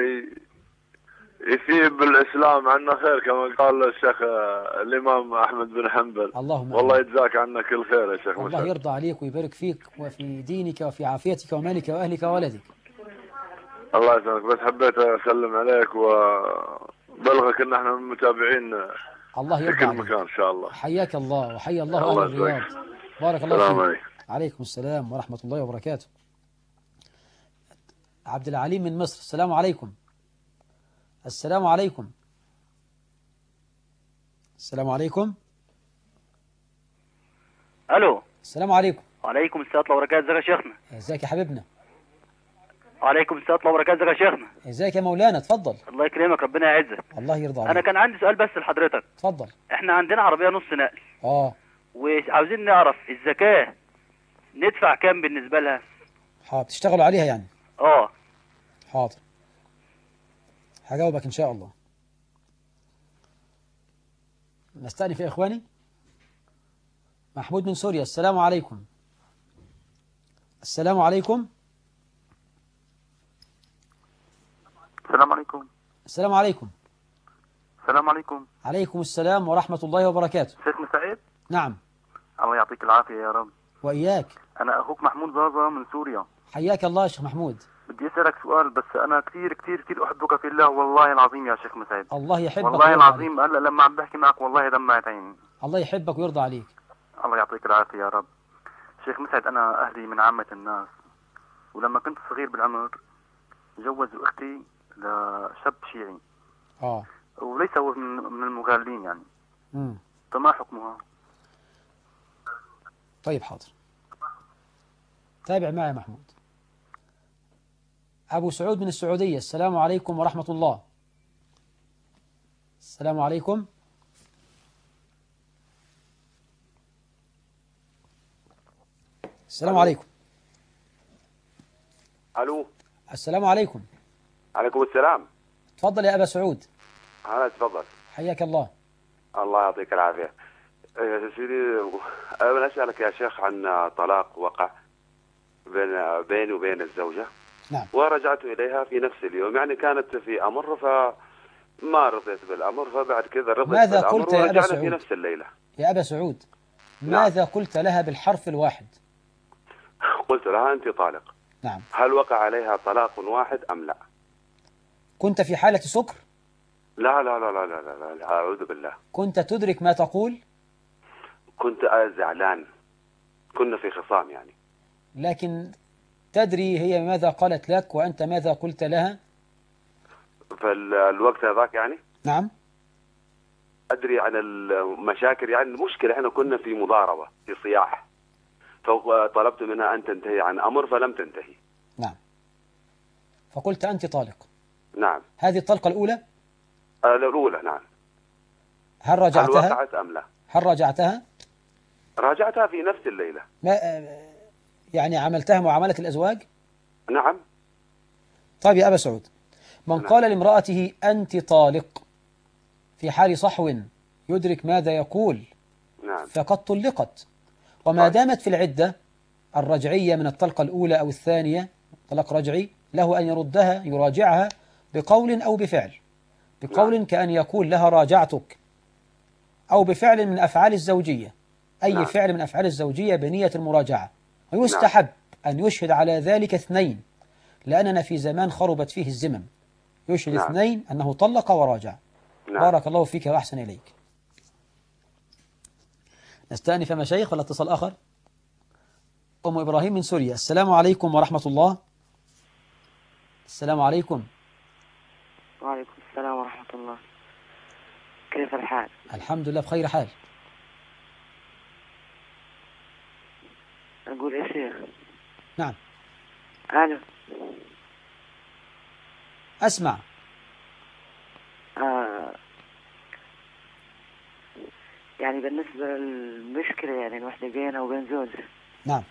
يثيب الاسلام عنا خير كما قال الشيخ الامام احمد بن حنبل. اللهم والله يجزاك عنا كل خير يا شيخ مسعد. الله يرضى عليك ويبارك فيك وفي دينك وفي عافيتك ومالك واهلك وولدك. الله يسلمك، بس حبيت اسلم عليك وبلغك ان احنا من متابعين الله يرضى في كل عليك. مكان ان شاء الله. حياك الله وحيا الله اهل الرياض. بارك الله السلام فيك. عليكم. عليكم السلام ورحمة الله وبركاته. عبد العليم من مصر، السلام عليكم. السلام عليكم. السلام عليكم. الو. السلام عليكم. وعليكم السلام ورحمه الله وبركاته. ازيك يا شيخنا؟ ازيك يا حبيبنا؟ وعليكم السلام ورحمه الله وبركاته. ازيك يا شيخنا؟ ازيك يا مولانا؟ اتفضل. الله يكرمك، ربنا يعزك. الله يرضى عليك. انا كان عندي سؤال بس لحضرتك. اتفضل. احنا عندنا عربيه نص نقل. وعاوزين نعرف الزكاه ندفع كام بالنسبه لها؟ حاضر. تشتغلوا عليها يعني؟ حاضر. هجاوبك ان شاء الله. نستأنف يا اخواني. محمود من سوريا، السلام عليكم. السلام عليكم. السلام عليكم. السلام عليكم. السلام عليكم. عليكم السلام ورحمة الله وبركاته. شيخ مسعد. نعم. الله يعطيك العافية يا رب. وإياك. أنا أخوك محمود زازا من سوريا. حياك الله يا شيخ محمود. بدي أسألك سؤال، بس أنا كثير كثير كثير أحبك في الله والله العظيم يا شيخ مسعد. الله يحبك والله العظيم. هلا لما عم بحكي معك والله دمعت عيني. الله يحبك ويرضى عليك. الله يعطيك العافية يا رب. شيخ مسعد، أنا أهلي من عامة الناس، ولما كنت صغير بالعمر جوزوا أختي لشاب شيعي. وليس هو من المغالين يعني. فما حكمها؟ طيب حاضر. تابع معي يا محمود. أبو سعود من السعودية، السلام عليكم ورحمة الله. السلام عليكم. السلام عليكم. الو. السلام عليكم. عليكم السلام. تفضل يا أبا سعود. تفضل. حياك الله. الله يعطيك العافية. يا سيدي أنا أسألك يا شيخ عن طلاق وقع بيني وبين الزوجة. نعم. ورجعت إليها في نفس اليوم، يعني كانت في أمر فما رضيت بالأمر، فبعد كذا رضيت ماذا بالأمر قلت يا أبا ورجعنا سعود؟ في نفس الليلة. يا أبا سعود ماذا قلت لها بالحرف الواحد؟ قلت لها أنت طالق. نعم. هل وقع عليها طلاق واحد أم لا؟ كنت في حالة سكر؟ لا لا لا لا لا لا, لا. أعوذ بالله. كنت تدرك ما تقول؟ كنت زعلان، كنا في خصام يعني. لكن تدري هي ماذا قالت لك وأنت ماذا قلت لها؟ في الوقت هذاك يعني؟ نعم. أدري عن المشاكل، يعني المشكلة احنا كنا في مضاربة، في صياح، فطلبت منها أن تنتهي عن أمر فلم تنتهي. نعم. فقلت أنت طالق. نعم. هذه الطلقة الأولى؟ الأولى نعم. هل راجعتها؟ هل وقعت أم لا؟ هل راجعتها؟ راجعتها في نفس الليلة. ما يعني عملتها معاملة الأزواج؟ نعم. طيب يا أبا سعود، من نعم. قال لامرأته أنت طالق في حال صحو يدرك ماذا يقول، نعم. فقد طلقت، وما دامت في العدة الرجعية من الطلقة الأولى أو الثانية طلاق رجعي، له أن يردها يراجعها بقول أو بفعل. بقول كأن يقول لها راجعتك، أو بفعل من أفعال الزوجية، أي فعل من أفعال الزوجية بنية المراجعة. ويستحب أن يشهد على ذلك اثنين، لأننا في زمان خربت فيه الزمن. يشهد اثنين أنه طلق وراجع. بارك الله فيك وأحسن إليك. نستأنف يا مشايخ ولا اتصال آخر؟ أم إبراهيم من سوريا. السلام عليكم ورحمة الله. السلام عليكم. وعليكم السلام ورحمة الله. كيف الحال؟ الحمد لله بخير حال. أقول يا شيخ. نعم. ألو. أسمع. يعني بالنسبة للمشكلة يعني الوحدة بينها وبين زوجها. نعم.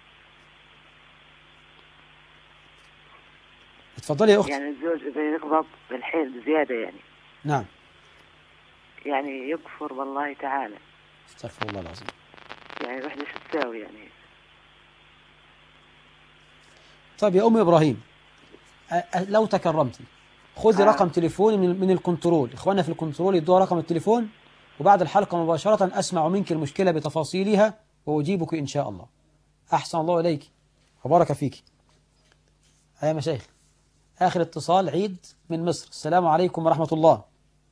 اتفضلي يا أختي. يعني الزوج إذا يغضب بالحيل بزيادة يعني. نعم. يعني يكفر بالله تعالى. استغفر الله العظيم. يعني الوحدة شو تساوي يعني؟ طيب يا أم إبراهيم، لو تكرمتي خذي رقم تليفوني من الكنترول، إخواننا في الكنترول يدوها رقم التليفون، وبعد الحلقة مباشرة أسمع منك المشكلة بتفاصيلها وأجيبك إن شاء الله. أحسن الله إليك وبارك فيك. يا مشايخ، آخر اتصال عيد من مصر. السلام عليكم ورحمة الله.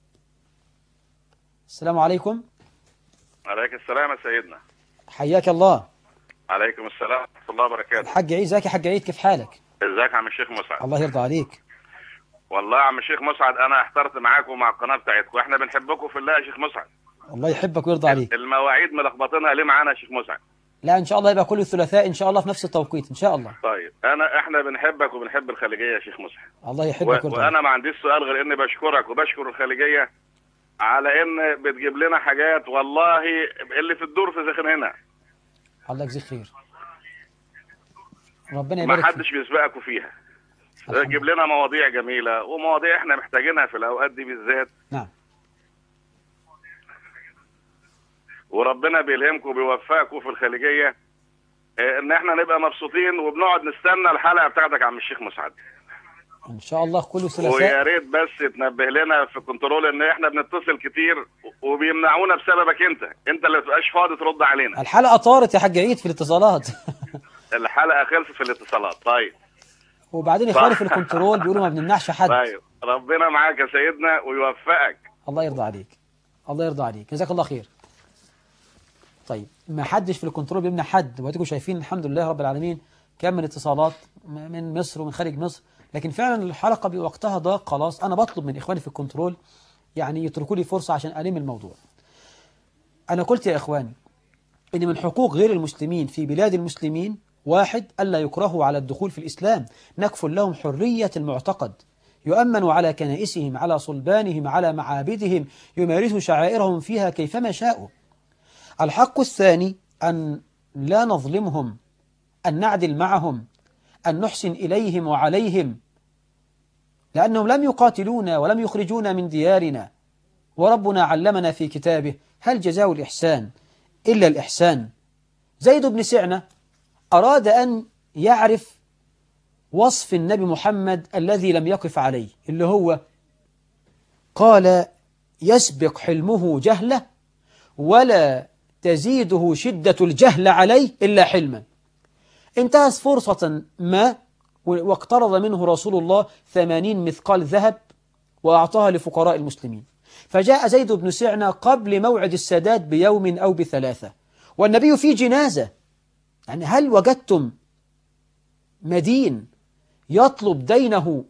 السلام عليكم. عليك السلام يا سيدنا. حياك الله. عليكم السلام ورحمة الله وبركاته. الحاج عيد، ازيك يا حاج عيد، كيف حالك؟ ازيك يا عم الشيخ مسعد؟ الله يرضى عليك. والله يا عم الشيخ مسعد انا احترت معاكم ومع القناه بتاعتكم، احنا بنحبكم في الله يا شيخ مسعد. الله يحبك ويرضى عليك. المواعيد ملخبطينها ليه معانا يا شيخ مسعد؟ لا ان شاء الله يبقى كل الثلاثاء ان شاء الله في نفس التوقيت ان شاء الله. طيب احنا بنحبك وبنحب الخليجيه يا شيخ مسعد. الله يحبك ويرضى عليك. وانا ما عنديش سؤال غير اني بشكرك وبشكر الخليجيه على ان بتجيب لنا حاجات والله اللي في الدور في ذهننا. الله يجزيك خير. ربنا يبارك ما حدش بيسبقكوا فيها. تجيب لنا مواضيع جميله ومواضيع احنا محتاجينها في الاوقات دي بالذات. نعم. وربنا بيلهمكم وبيوفقكم في الخليجيه ان احنا نبقى مبسوطين وبنقعد نستنى الحلقه بتاعتك يا عم الشيخ مسعد. ان شاء الله كل ثلاثاء. ويا ريت بس تنبه لنا في كنترول ان احنا بنتصل كتير وبيمنعونا بسببك انت اللي ما تبقاش فاضي ترد علينا. الحلقه طارت يا حاج عيد في الاتصالات. الحلقه خلصت في الاتصالات. طيب. وبعدين اخواني في الكنترول بيقولوا ما بنمنعش حد. طيب ربنا معاك يا سيدنا ويوفقك. الله يرضى عليك. الله يرضى عليك، جزاك الله خير. طيب ما حدش في الكنترول بيمنع حد، وهتكونوا شايفين الحمد لله رب العالمين كم من اتصالات من مصر ومن خارج مصر، لكن فعلا الحلقة بوقتها ضاق خلاص. أنا بطلب من إخواني في الكنترول يعني يتركوا لي فرصة عشان ألم الموضوع. أنا قلت يا إخواني إن من حقوق غير المسلمين في بلاد المسلمين واحد، ألا يكرهوا على الدخول في الإسلام، نكفل لهم حرية المعتقد. يؤمن على كنائسهم، على صلبانهم، على معابدهم، يمارسوا شعائرهم فيها كيفما شاءوا. الحق الثاني أن لا نظلمهم، أن نعدل معهم، أن نحسن إليهم وعليهم، لأنهم لم يقاتلونا ولم يخرجونا من ديارنا، وربنا علمنا في كتابه: هل جزاء الإحسان إلا الإحسان. زيد بن سعنة أراد أن يعرف وصف النبي محمد الذي لم يقف عليه، اللي هو قال: يسبق حلمه جهله ولا تزيده شدة الجهل عليه إلا حلما. انتهز فرصة ما واقترض منه رسول الله 80 مثقال ذهب وأعطاها لفقراء المسلمين، فجاء زيد بن سعنة قبل موعد السداد بيوم أو بثلاثة والنبي في جنازة. يعني هل وجدتم مدين يطلب دينه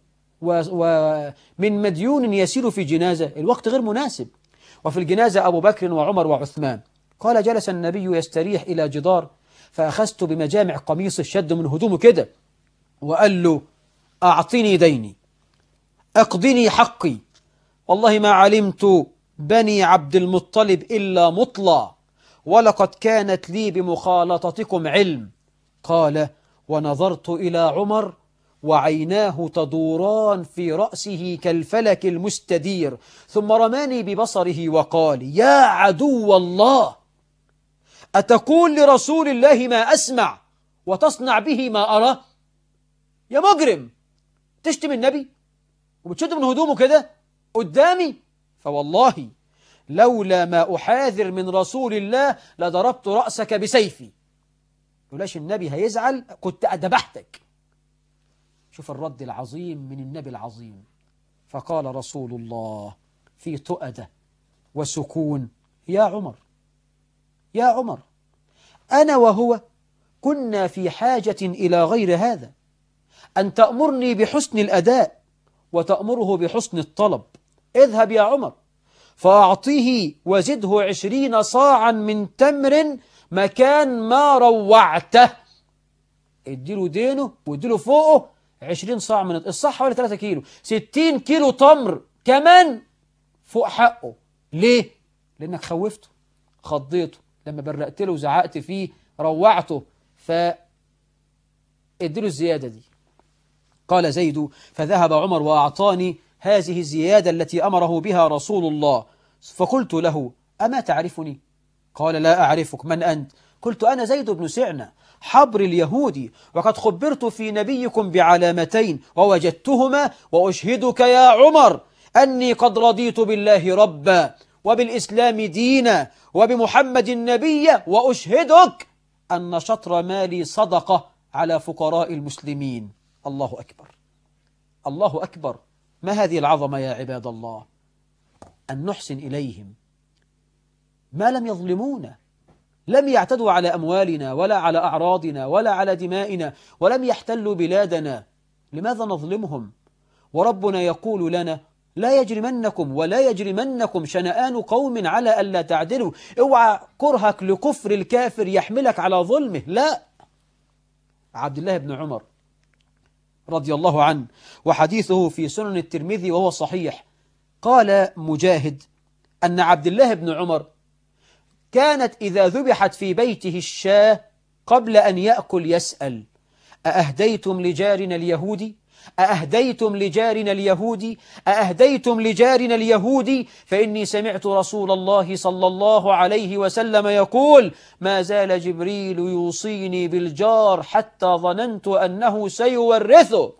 ومن مديون يسير في جنازة؟ الوقت غير مناسب. وفي الجنازة أبو بكر وعمر وعثمان. قال: جلس النبي يستريح إلى جدار، فأخذت بمجامع قميص الشد من هدومه كده وقال له: أعطني ديني، أقضني حقي، والله ما علمت بني عبد المطلب إلا مطلع، ولقد كانت لي بمخالطتكم علم. قال: ونظرت إلى عمر وعيناه تدوران في رأسه كالفلك المستدير، ثم رماني ببصره وقال: يا عدو الله، أتقول لرسول الله ما أسمع وتصنع به ما أرى؟ يا مجرم، تشتم النبي وبتشد من هدومه كده قدامي؟ فوالله لولا ما أحاذر من رسول الله لضربت رأسك بسيفي. لولاش النبي هيزعل كنت أدبحتك. شوف الرد العظيم من النبي العظيم. فقال رسول الله في تؤدة وسكون: يا عمر، يا عمر، أنا وهو كنا في حاجة إلى غير هذا، أن تأمرني بحسن الأداء وتأمره بحسن الطلب. اذهب يا عمر فأعطيه وزده 20 صاعا من تمر مكان ما روعته. اديله دينه واديله فوقه 20 صاع من الصح حوالي 3 كيلو، 60 كيلو تمر كمان فوق حقه. ليه؟ لأنك خوفته، خضيته، لما برقت له وزعقت فيه روعته، فاديله الزيادة دي. قال زيد: فذهب عمر وأعطاني هذه الزيادة التي أمره بها رسول الله. فقلت له: أما تعرفني؟ قال: لا أعرفك، من أنت؟ قلت: أنا زيد بن سعنة حبر اليهودي، وقد خبرت في نبيكم بعلامتين ووجدتهما، وأشهدك يا عمر أني قد رضيت بالله ربا وبالإسلام دينا وبمحمد نبيا، وأشهدك أن شطر مالي صدقة على فقراء المسلمين. الله أكبر، الله أكبر. ما هذه العظمة يا عباد الله؟ أن نحسن إليهم ما لم يظلمونا، لم يعتدوا على أموالنا ولا على أعراضنا ولا على دمائنا، ولم يحتلوا بلادنا. لماذا نظلمهم؟ وربنا يقول لنا: لا يجرمنكم ولا يجرمنكم شنآن قوم على ألا تعدلوا. اوعى كرهك لكفر الكافر يحملك على ظلمه، لا. عبد الله بن عمر رضي الله عنه، وحديثه في سنن الترمذي وهو صحيح، قال مجاهد أن عبد الله بن عمر كانت إذا ذبحت في بيته الشاة قبل أن يأكل يسأل: أأهديتم لجارنا اليهودي؟ أأهديتم لجارنا اليهودي؟ أأهديتم لجارنا اليهودي؟ فإني سمعت رسول الله صلى الله عليه وسلم يقول: ما زال جبريل يوصيني بالجار حتى ظننت أنه سيورثه.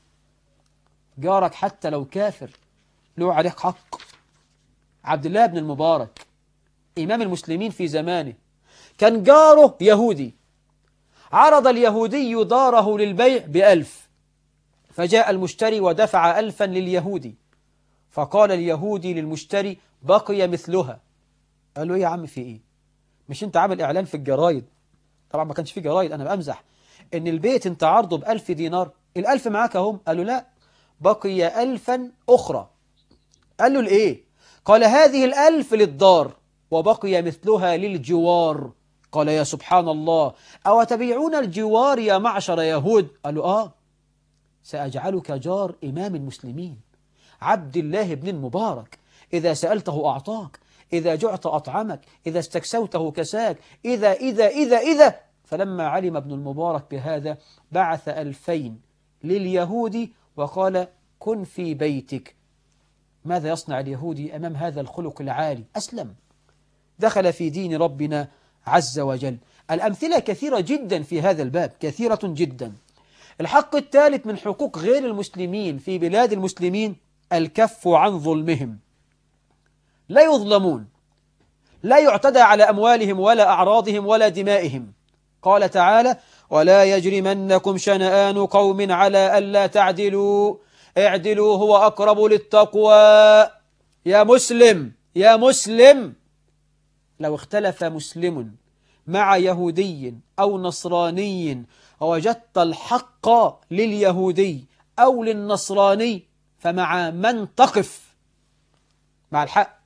جارك حتى لو كافر له عليك حق. عبد الله بن المبارك إمام المسلمين في زمانه كان جاره يهودي، عرض اليهودي داره للبيع ب1000، فجاء المشتري ودفع 1000 لليهودي، فقال اليهودي للمشتري: بقي مثلها. قال له: إيه يا عم في إيه؟ مش أنت عامل إعلان في الجرايد؟ طبعا ما كانش في جرايد، أنا بأمزح، إن البيت أنت عرضه ب1000 دينار، 1000 معاك هم. قال له: لا، بقي 1000 أخرى. قال له: لإيه؟ قال: هذه 1000 للدار وبقي مثلها للجوار. قال: يا سبحان الله، أو تبيعون الجوار يا معشر يهود؟ قالوا: سأجعلك جار إمام المسلمين. عبد الله بن المبارك: إذا سألته أعطاك، إذا جعت أطعمك، إذا استكسوته كساك، إذا. فلما علم ابن المبارك بهذا بعث 2000 لليهود وقال: كن في بيتك. ماذا يصنع اليهودي أمام هذا الخلق العالي؟ أسلم، دخل في دين ربنا عز وجل. الأمثلة كثيرة جدا في هذا الباب، كثيرة جدا. الحق الثالث من حقوق غير المسلمين في بلاد المسلمين الكف عن ظلمهم. لا يظلمون، لا يعتدى على أموالهم ولا أعراضهم ولا دمائهم. قال تعالى: ولا يجرمنكم شنآن قوم على ألا تعدلوا اعدلوا هو أقرب للتقوى. يا مسلم، يا مسلم، لو اختلف مسلم مع يهودي أو نصراني ووجدت الحق لليهودي أو للنصراني، فمع من تقف؟ مع الحق،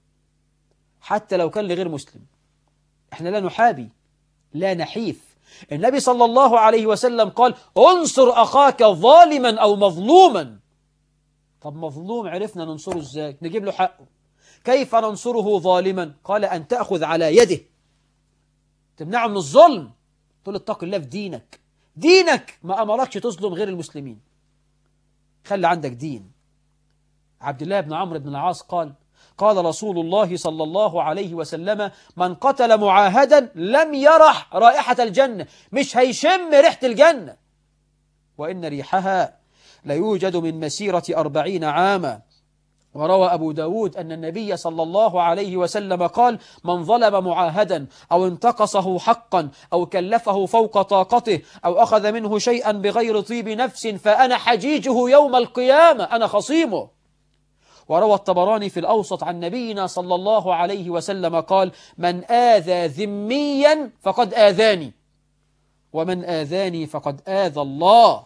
حتى لو كان لغير مسلم. احنا لا نحابي، لا نحيف. النبي صلى الله عليه وسلم قال: انصر أخاك ظالما أو مظلوما. طب مظلوم عرفنا ننصره ازاي؟ نجيب له حقه. كيف ننصره ظالما؟ قال: أن تأخذ على يده، تمنعه من الظلم، تقول اتق الله في دينك. دينك ما أمركش تظلم غير المسلمين، خلي عندك دين. عبد الله بن عمرو بن العاص قال رسول الله صلى الله عليه وسلم: من قتل معاهدا لم يرح رائحة الجنة، مش هيشم ريحة الجنة، وإن ريحها ليوجد من مسيرة 40 عاما. وروى أبو داود أن النبي صلى الله عليه وسلم قال: من ظلم معاهدا أو انتقصه حقا أو كلفه فوق طاقته أو أخذ منه شيئا بغير طيب نفس فأنا حجيجه يوم القيامة، أنا خصيمه. وروى الطبراني في الأوسط عن نبينا صلى الله عليه وسلم قال: من آذى ذميا فقد آذاني، ومن آذاني فقد آذى الله.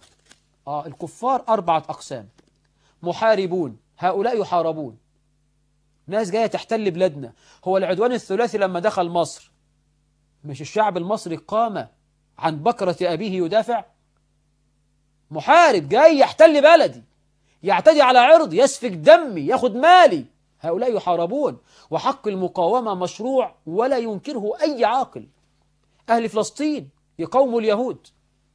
الكفار 4 أقسام: محاربون، هؤلاء يحاربون، ناس جاية تحتل بلادنا. هو العدوان الثلاثي لما دخل مصر، مش الشعب المصري قام عن بكرة أبيه يدافع؟ محارب جاي يحتل بلدي، يعتدي على عرضي، يسفك دمي، ياخد مالي. هؤلاء يحاربون، وحق المقاومة مشروع ولا ينكره أي عاقل. أهل فلسطين يقاوموا اليهود،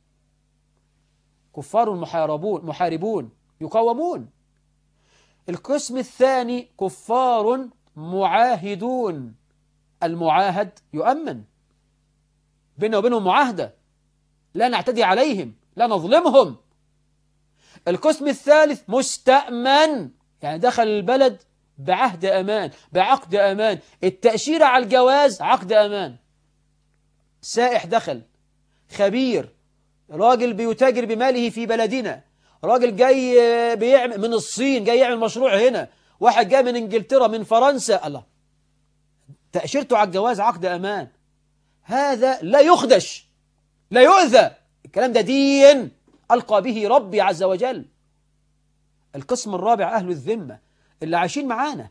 كفار محاربون يقاومون. القسم الثاني كفار معاهدون، المعاهد يؤمن، بيننا وبينهم معاهدة، لا نعتدي عليهم، لا نظلمهم. القسم الثالث مستأمن، يعني دخل البلد بعهد أمان، بعقد أمان، التأشيرة على الجواز عقد أمان. سائح دخل، خبير، راجل بيتاجر بماله في بلدنا، راجل جاي بيعمل من الصين، جاي يعمل مشروع هنا، واحد جاي من انجلترا، من فرنسا، الله، تأشيرته على الجواز عقد أمان. هذا لا يخدش، لا يؤذى، الكلام ده دين ألقى به ربي عز وجل. القسم الرابع أهل الذمة اللي عايشين معانا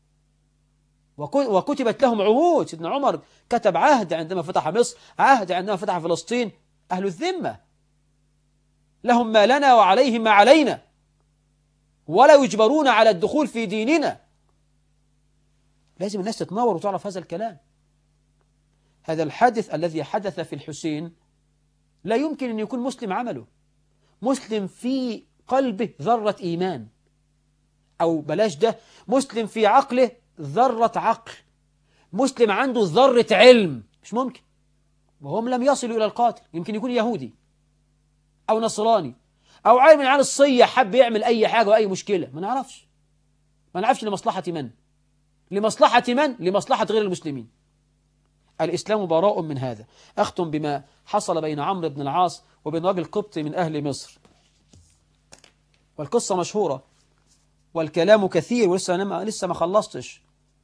وكتبت لهم عهود. سيدنا عمر كتب عهد عندما فتح مصر، عهد عندما فتح فلسطين. أهل الذمة لهم ما لنا وعليهم ما علينا، ولا يجبرون على الدخول في ديننا. لازم الناس تتنور وتعرف هذا الكلام. هذا الحادث الذي حدث في الحسين لا يمكن أن يكون مسلم عمله، مسلم في قلبه ذرة إيمان، أو بلاش ده، مسلم في عقله ذرة عقل، مسلم عنده ذرة علم، مش ممكن. وهم لم يصلوا إلى القاتل. يمكن يكون يهودي أو نصراني أو عالم من عن الصية، حب يعمل أي حاجة وأي مشكلة، ما نعرفش لمصلحة من، لمصلحة من؟ لمصلحة غير المسلمين. الإسلام براء من هذا. أختم بما حصل بين عمرو بن العاص وبين رجل قبطي من أهل مصر، والقصة مشهورة والكلام كثير، ولسه ما خلصتش.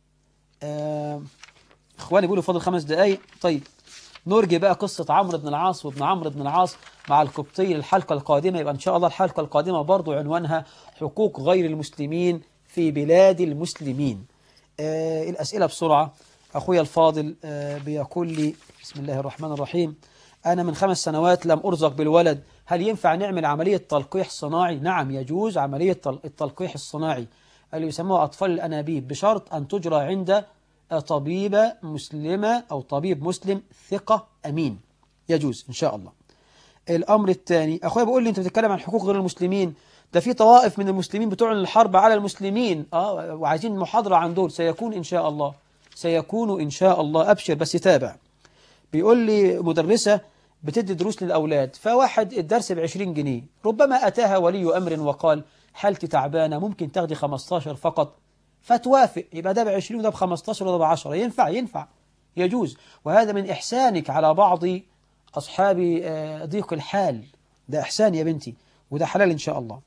إخواني بيقولوا فاضل 5 دقايق. طيب نرجي بقى قصة عمرو بن العاص وابن عمرو بن العاص مع القبطي الحلقة القادمة. يبقى إن شاء الله الحلقة القادمة برضو عنوانها حقوق غير المسلمين في بلاد المسلمين. الأسئلة بسرعة. أخويا الفاضل بيقول لي: بسم الله الرحمن الرحيم، أنا من 5 سنوات لم أرزق بالولد، هل ينفع نعمل عملية تلقيح صناعي؟ نعم يجوز عملية التلقيح الصناعي اللي يسموها أطفال الأنابيب، بشرط أن تجرى عند طبيبة مسلمة أو طبيب مسلم ثقة أمين، يجوز إن شاء الله. الأمر الثاني، أخويا بيقول لي أنت بتتكلم عن حقوق غير المسلمين، ده في طوائف من المسلمين بتعلن الحرب على المسلمين وعايزين محاضرة عن دول، سيكون إن شاء الله، سيكون إن شاء الله، أبشر بس تابع. بيقول لي مدرسة بتدي دروس للأولاد، فواحد الدرس ب20 جنيه، ربما أتاها ولي أمر وقال حالتي تعبانة ممكن تاخدي 15 فقط، فتوافق، يبقى ده ب20 وده ب15 وده ب10، ينفع يجوز. وهذا من إحسانك على بعض أصحاب ضيق الحال، ده إحسان يا بنتي وده حلال إن شاء الله.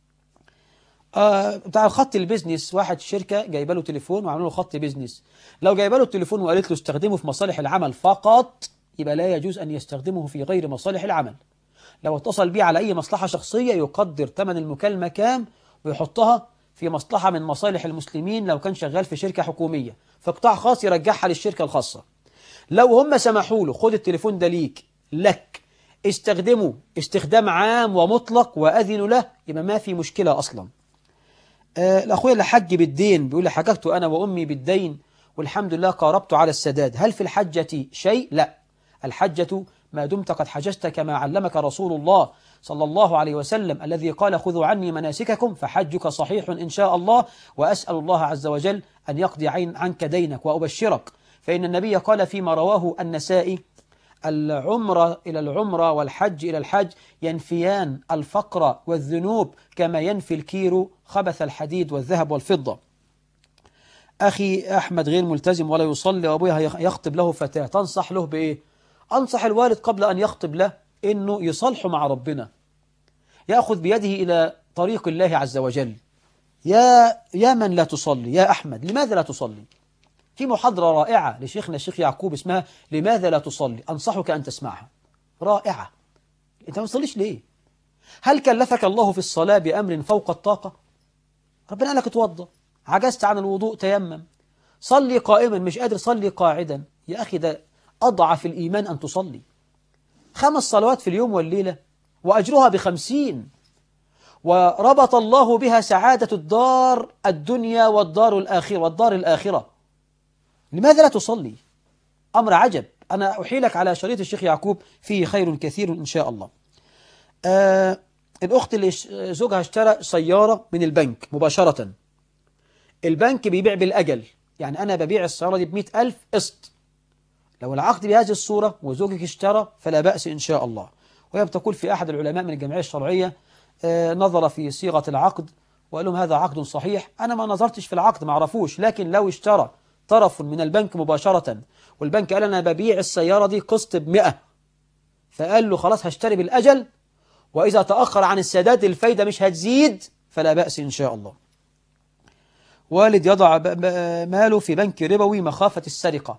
بتاع خط البيزنس، واحد شركة جايبه له تليفون وعملوا له خط بيزنس، لو جايبه له التليفون وقالت له استخدمه في مصالح العمل فقط، يبقى لا يجوز أن يستخدمه في غير مصالح العمل. لو اتصل بيه على أي مصلحة شخصية يقدر ثمن المكالمة كام ويحطها في مصلحة من مصالح المسلمين، لو كان شغال في شركة حكومية في قطاع خاص يرجعها للشركة الخاصة. لو هم سمحوا له خد التليفون ده لك استخدمه استخدام عام ومطلق وأذن له، يبقى ما في مشكلة أصلا. الأخويا اللي حج بالدين بيقول لي حججت أنا وأمي بالدين والحمد لله قاربت على السداد، هل في الحجة شيء؟ لا، الحجة ما دمت قد حججت كما علمك رسول الله صلى الله عليه وسلم الذي قال خذوا عني مناسككم، فحجك صحيح إن شاء الله، وأسأل الله عز وجل أن يقضي عنك دينك، وأبشرك فإن النبي قال فيما رواه النسائي العمرة إلى العمرة والحج إلى الحج ينفيان الفقر والذنوب كما ينفي الكير خبث الحديد والذهب والفضة. أخي أحمد غير ملتزم ولا يصلي وأبويا يخطب له فتاة، تنصح له بإيه؟ أنصح الوالد قبل أن يخطب له إنه يصلح مع ربنا، يأخذ بيده إلى طريق الله عز وجل. يا من لا تصلي يا أحمد، لماذا لا تصلي؟ في محاضرة رائعة لشيخنا الشيخ يعقوب اسمها لماذا لا تصلي، أنصحك أن تسمعها، رائعة. أنت ما تصليش ليه؟ هل كلفك الله في الصلاة بأمر فوق الطاقة؟ ربنا قال لك اتوضى، عجزت عن الوضوء تيمم، صلي قائما، مش قادر صلي قاعدا. يا أخي ده أضعف الإيمان أن تصلي 5 صلوات في اليوم والليلة وأجرها ب50، وربط الله بها سعادة الدار الدنيا والدار الآخرة. لماذا لا تصلي؟ أمر عجب. أنا أحيلك على شريط الشيخ يعقوب فيه خير كثير إن شاء الله. الأخت اللي زوجها اشترى سيارة من البنك مباشرة، البنك بيبيع بالأجل، يعني أنا ببيع السيارة دي ب100,000 قسط، لو العقد بهذه الصورة وزوجك اشترى فلا بأس إن شاء الله. وهي بتقول في أحد العلماء من الجمعية الشرعية نظر في صيغة العقد وقال لهم هذا عقد صحيح. أنا ما نظرتش في العقد ما عرفوش، لكن لو اشترى طرف من البنك مباشرة والبنك قال أنا ببيع السيارة دي قسط ب100، فقال له خلاص هشتري بالأجل، وإذا تأخر عن السداد الفايدة مش هتزيد، فلا بأس إن شاء الله. والد يضع ماله في بنك ربوي مخافة السرقة،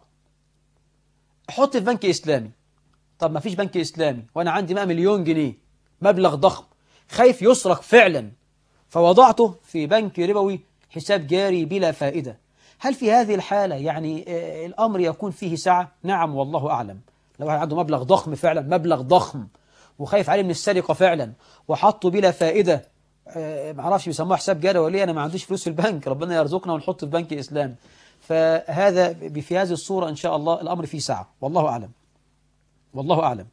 حط في بنك إسلامي. طب ما فيش بنك إسلامي وأنا عندي 100 مليون جنيه، مبلغ ضخم، خايف يسرق فعلا، فوضعته في بنك ربوي حساب جاري بلا فائدة. هل في هذه الحالة يعني الأمر يكون فيه سعة؟ نعم والله أعلم. لو عنده مبلغ ضخم فعلا، مبلغ ضخم، وخايف عليه من السرقة فعلا، وحطه بلا فائدة، معرفش بيسموها حساب جاري ولا ايه، أنا ما عنديش فلوس في البنك، ربنا يرزقنا ونحط في بنك إسلام، فهذا في هذه الصورة إن شاء الله الأمر فيه سعة، والله أعلم. والله أعلم.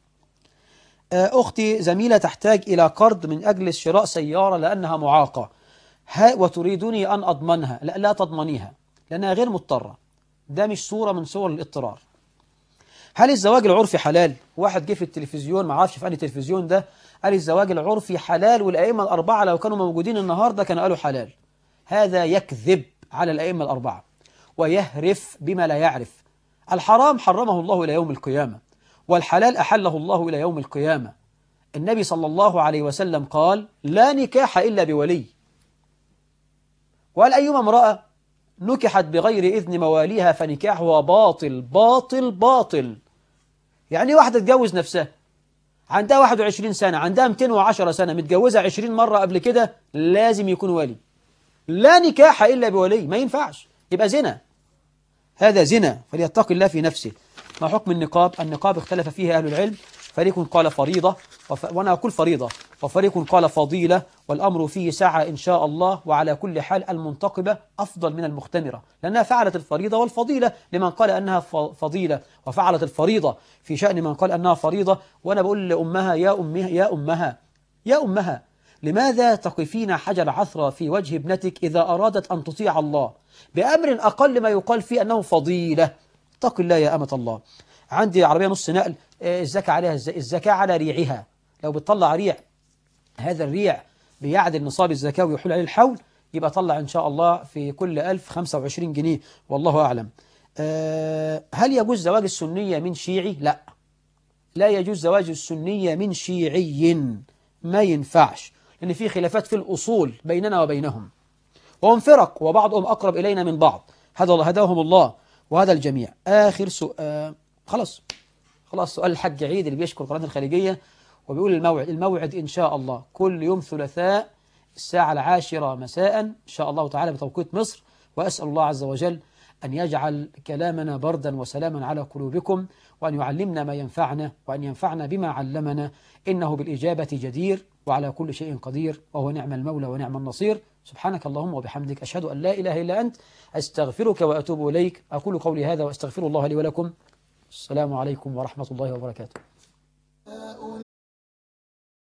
أختي زميلة تحتاج إلى قرض من أجل شراء سيارة لأنها معاقة، وتريدني أن أضمنها. لا تضمنيها لأنها غير مضطرة، ده مش صورة من صور الاضطرار. هل الزواج العرفي حلال؟ واحد جه في التلفزيون، ما عارفش في أنهي تلفزيون ده، قال الزواج العرفي حلال، والأئمة الأربعة لو كانوا موجودين النهاردة كانوا قالوا حلال. هذا يكذب على الأئمة الأربعة ويهرف بما لا يعرف. الحرام حرمه الله إلى يوم القيامة، والحلال أحله الله إلى يوم القيامة. النبي صلى الله عليه وسلم قال لا نكاح إلا بولي، وقال أيما امرأة نكحت بغير إذن مواليها فنكاحها باطل باطل باطل. يعني واحدة تجوز نفسها عندها 21 سنة، عندها 210 سنة، متجوزة 20 مرة قبل كده، لازم يكون ولي. لا نكاح إلا بولي، ما ينفعش، يبقى زنا، هذا زنا، فليتق الله في نفسه. ما حكم النقاب؟ النقاب اختلف فيه أهل العلم، فريق قال فريضة وأنا أقول فريضة، وفريق قال فضيلة، والأمر فيه سعة إن شاء الله. وعلى كل حال المنتقبة أفضل من المختمرة، لأنها فعلت الفريضة والفضيلة لمن قال أنها فضيلة، وفعلت الفريضة في شأن من قال أنها فريضة. وأنا بقول لأمها يا أمها يا أمها يا أمها، لماذا تقفين حجر عثرة في وجه ابنتك إذا أرادت أن تطيع الله بأمر أقل ما يقال فيه أنه فضيلة؟ اتق الله يا أمة الله. عندي عربية نص نقل، الزكاة عليها الزكاة على ريعها، لو بتطلع ريع هذا الريع بيعدل نصاب الزكاة ويحول عليه الحول، يبقى طلع إن شاء الله في كل 1000 25 جنيه، والله أعلم. هل يجوز زواج السنية من شيعي؟ لا، لا يجوز زواج السنية من شيعي، ما ينفعش، لأن في خلافات في الأصول بيننا وبينهم، وهم فرق وبعضهم أقرب إلينا من بعض، هداهم الله وهذا الجميع. آخر سؤال، خلاص سؤال الحاج عيد اللي بيشكر قناة الخليجية وبيقول الموعد إن شاء الله كل يوم ثلاثاء الساعة 10 مساء إن شاء الله تعالى بتوقيت مصر. وأسأل الله عز وجل أن يجعل كلامنا بردا وسلاما على قلوبكم، وأن يعلمنا ما ينفعنا، وأن ينفعنا بما علمنا، إنه بالإجابة جدير وعلى كل شيء قدير، وهو نعم المولى ونعم النصير. سبحانك اللهم وبحمدك، أشهد أن لا إله إلا أنت، أستغفرك وأتوب إليك. أقول قولي هذا وأستغفر الله لي ولكم. السلام عليكم ورحمة الله وبركاته.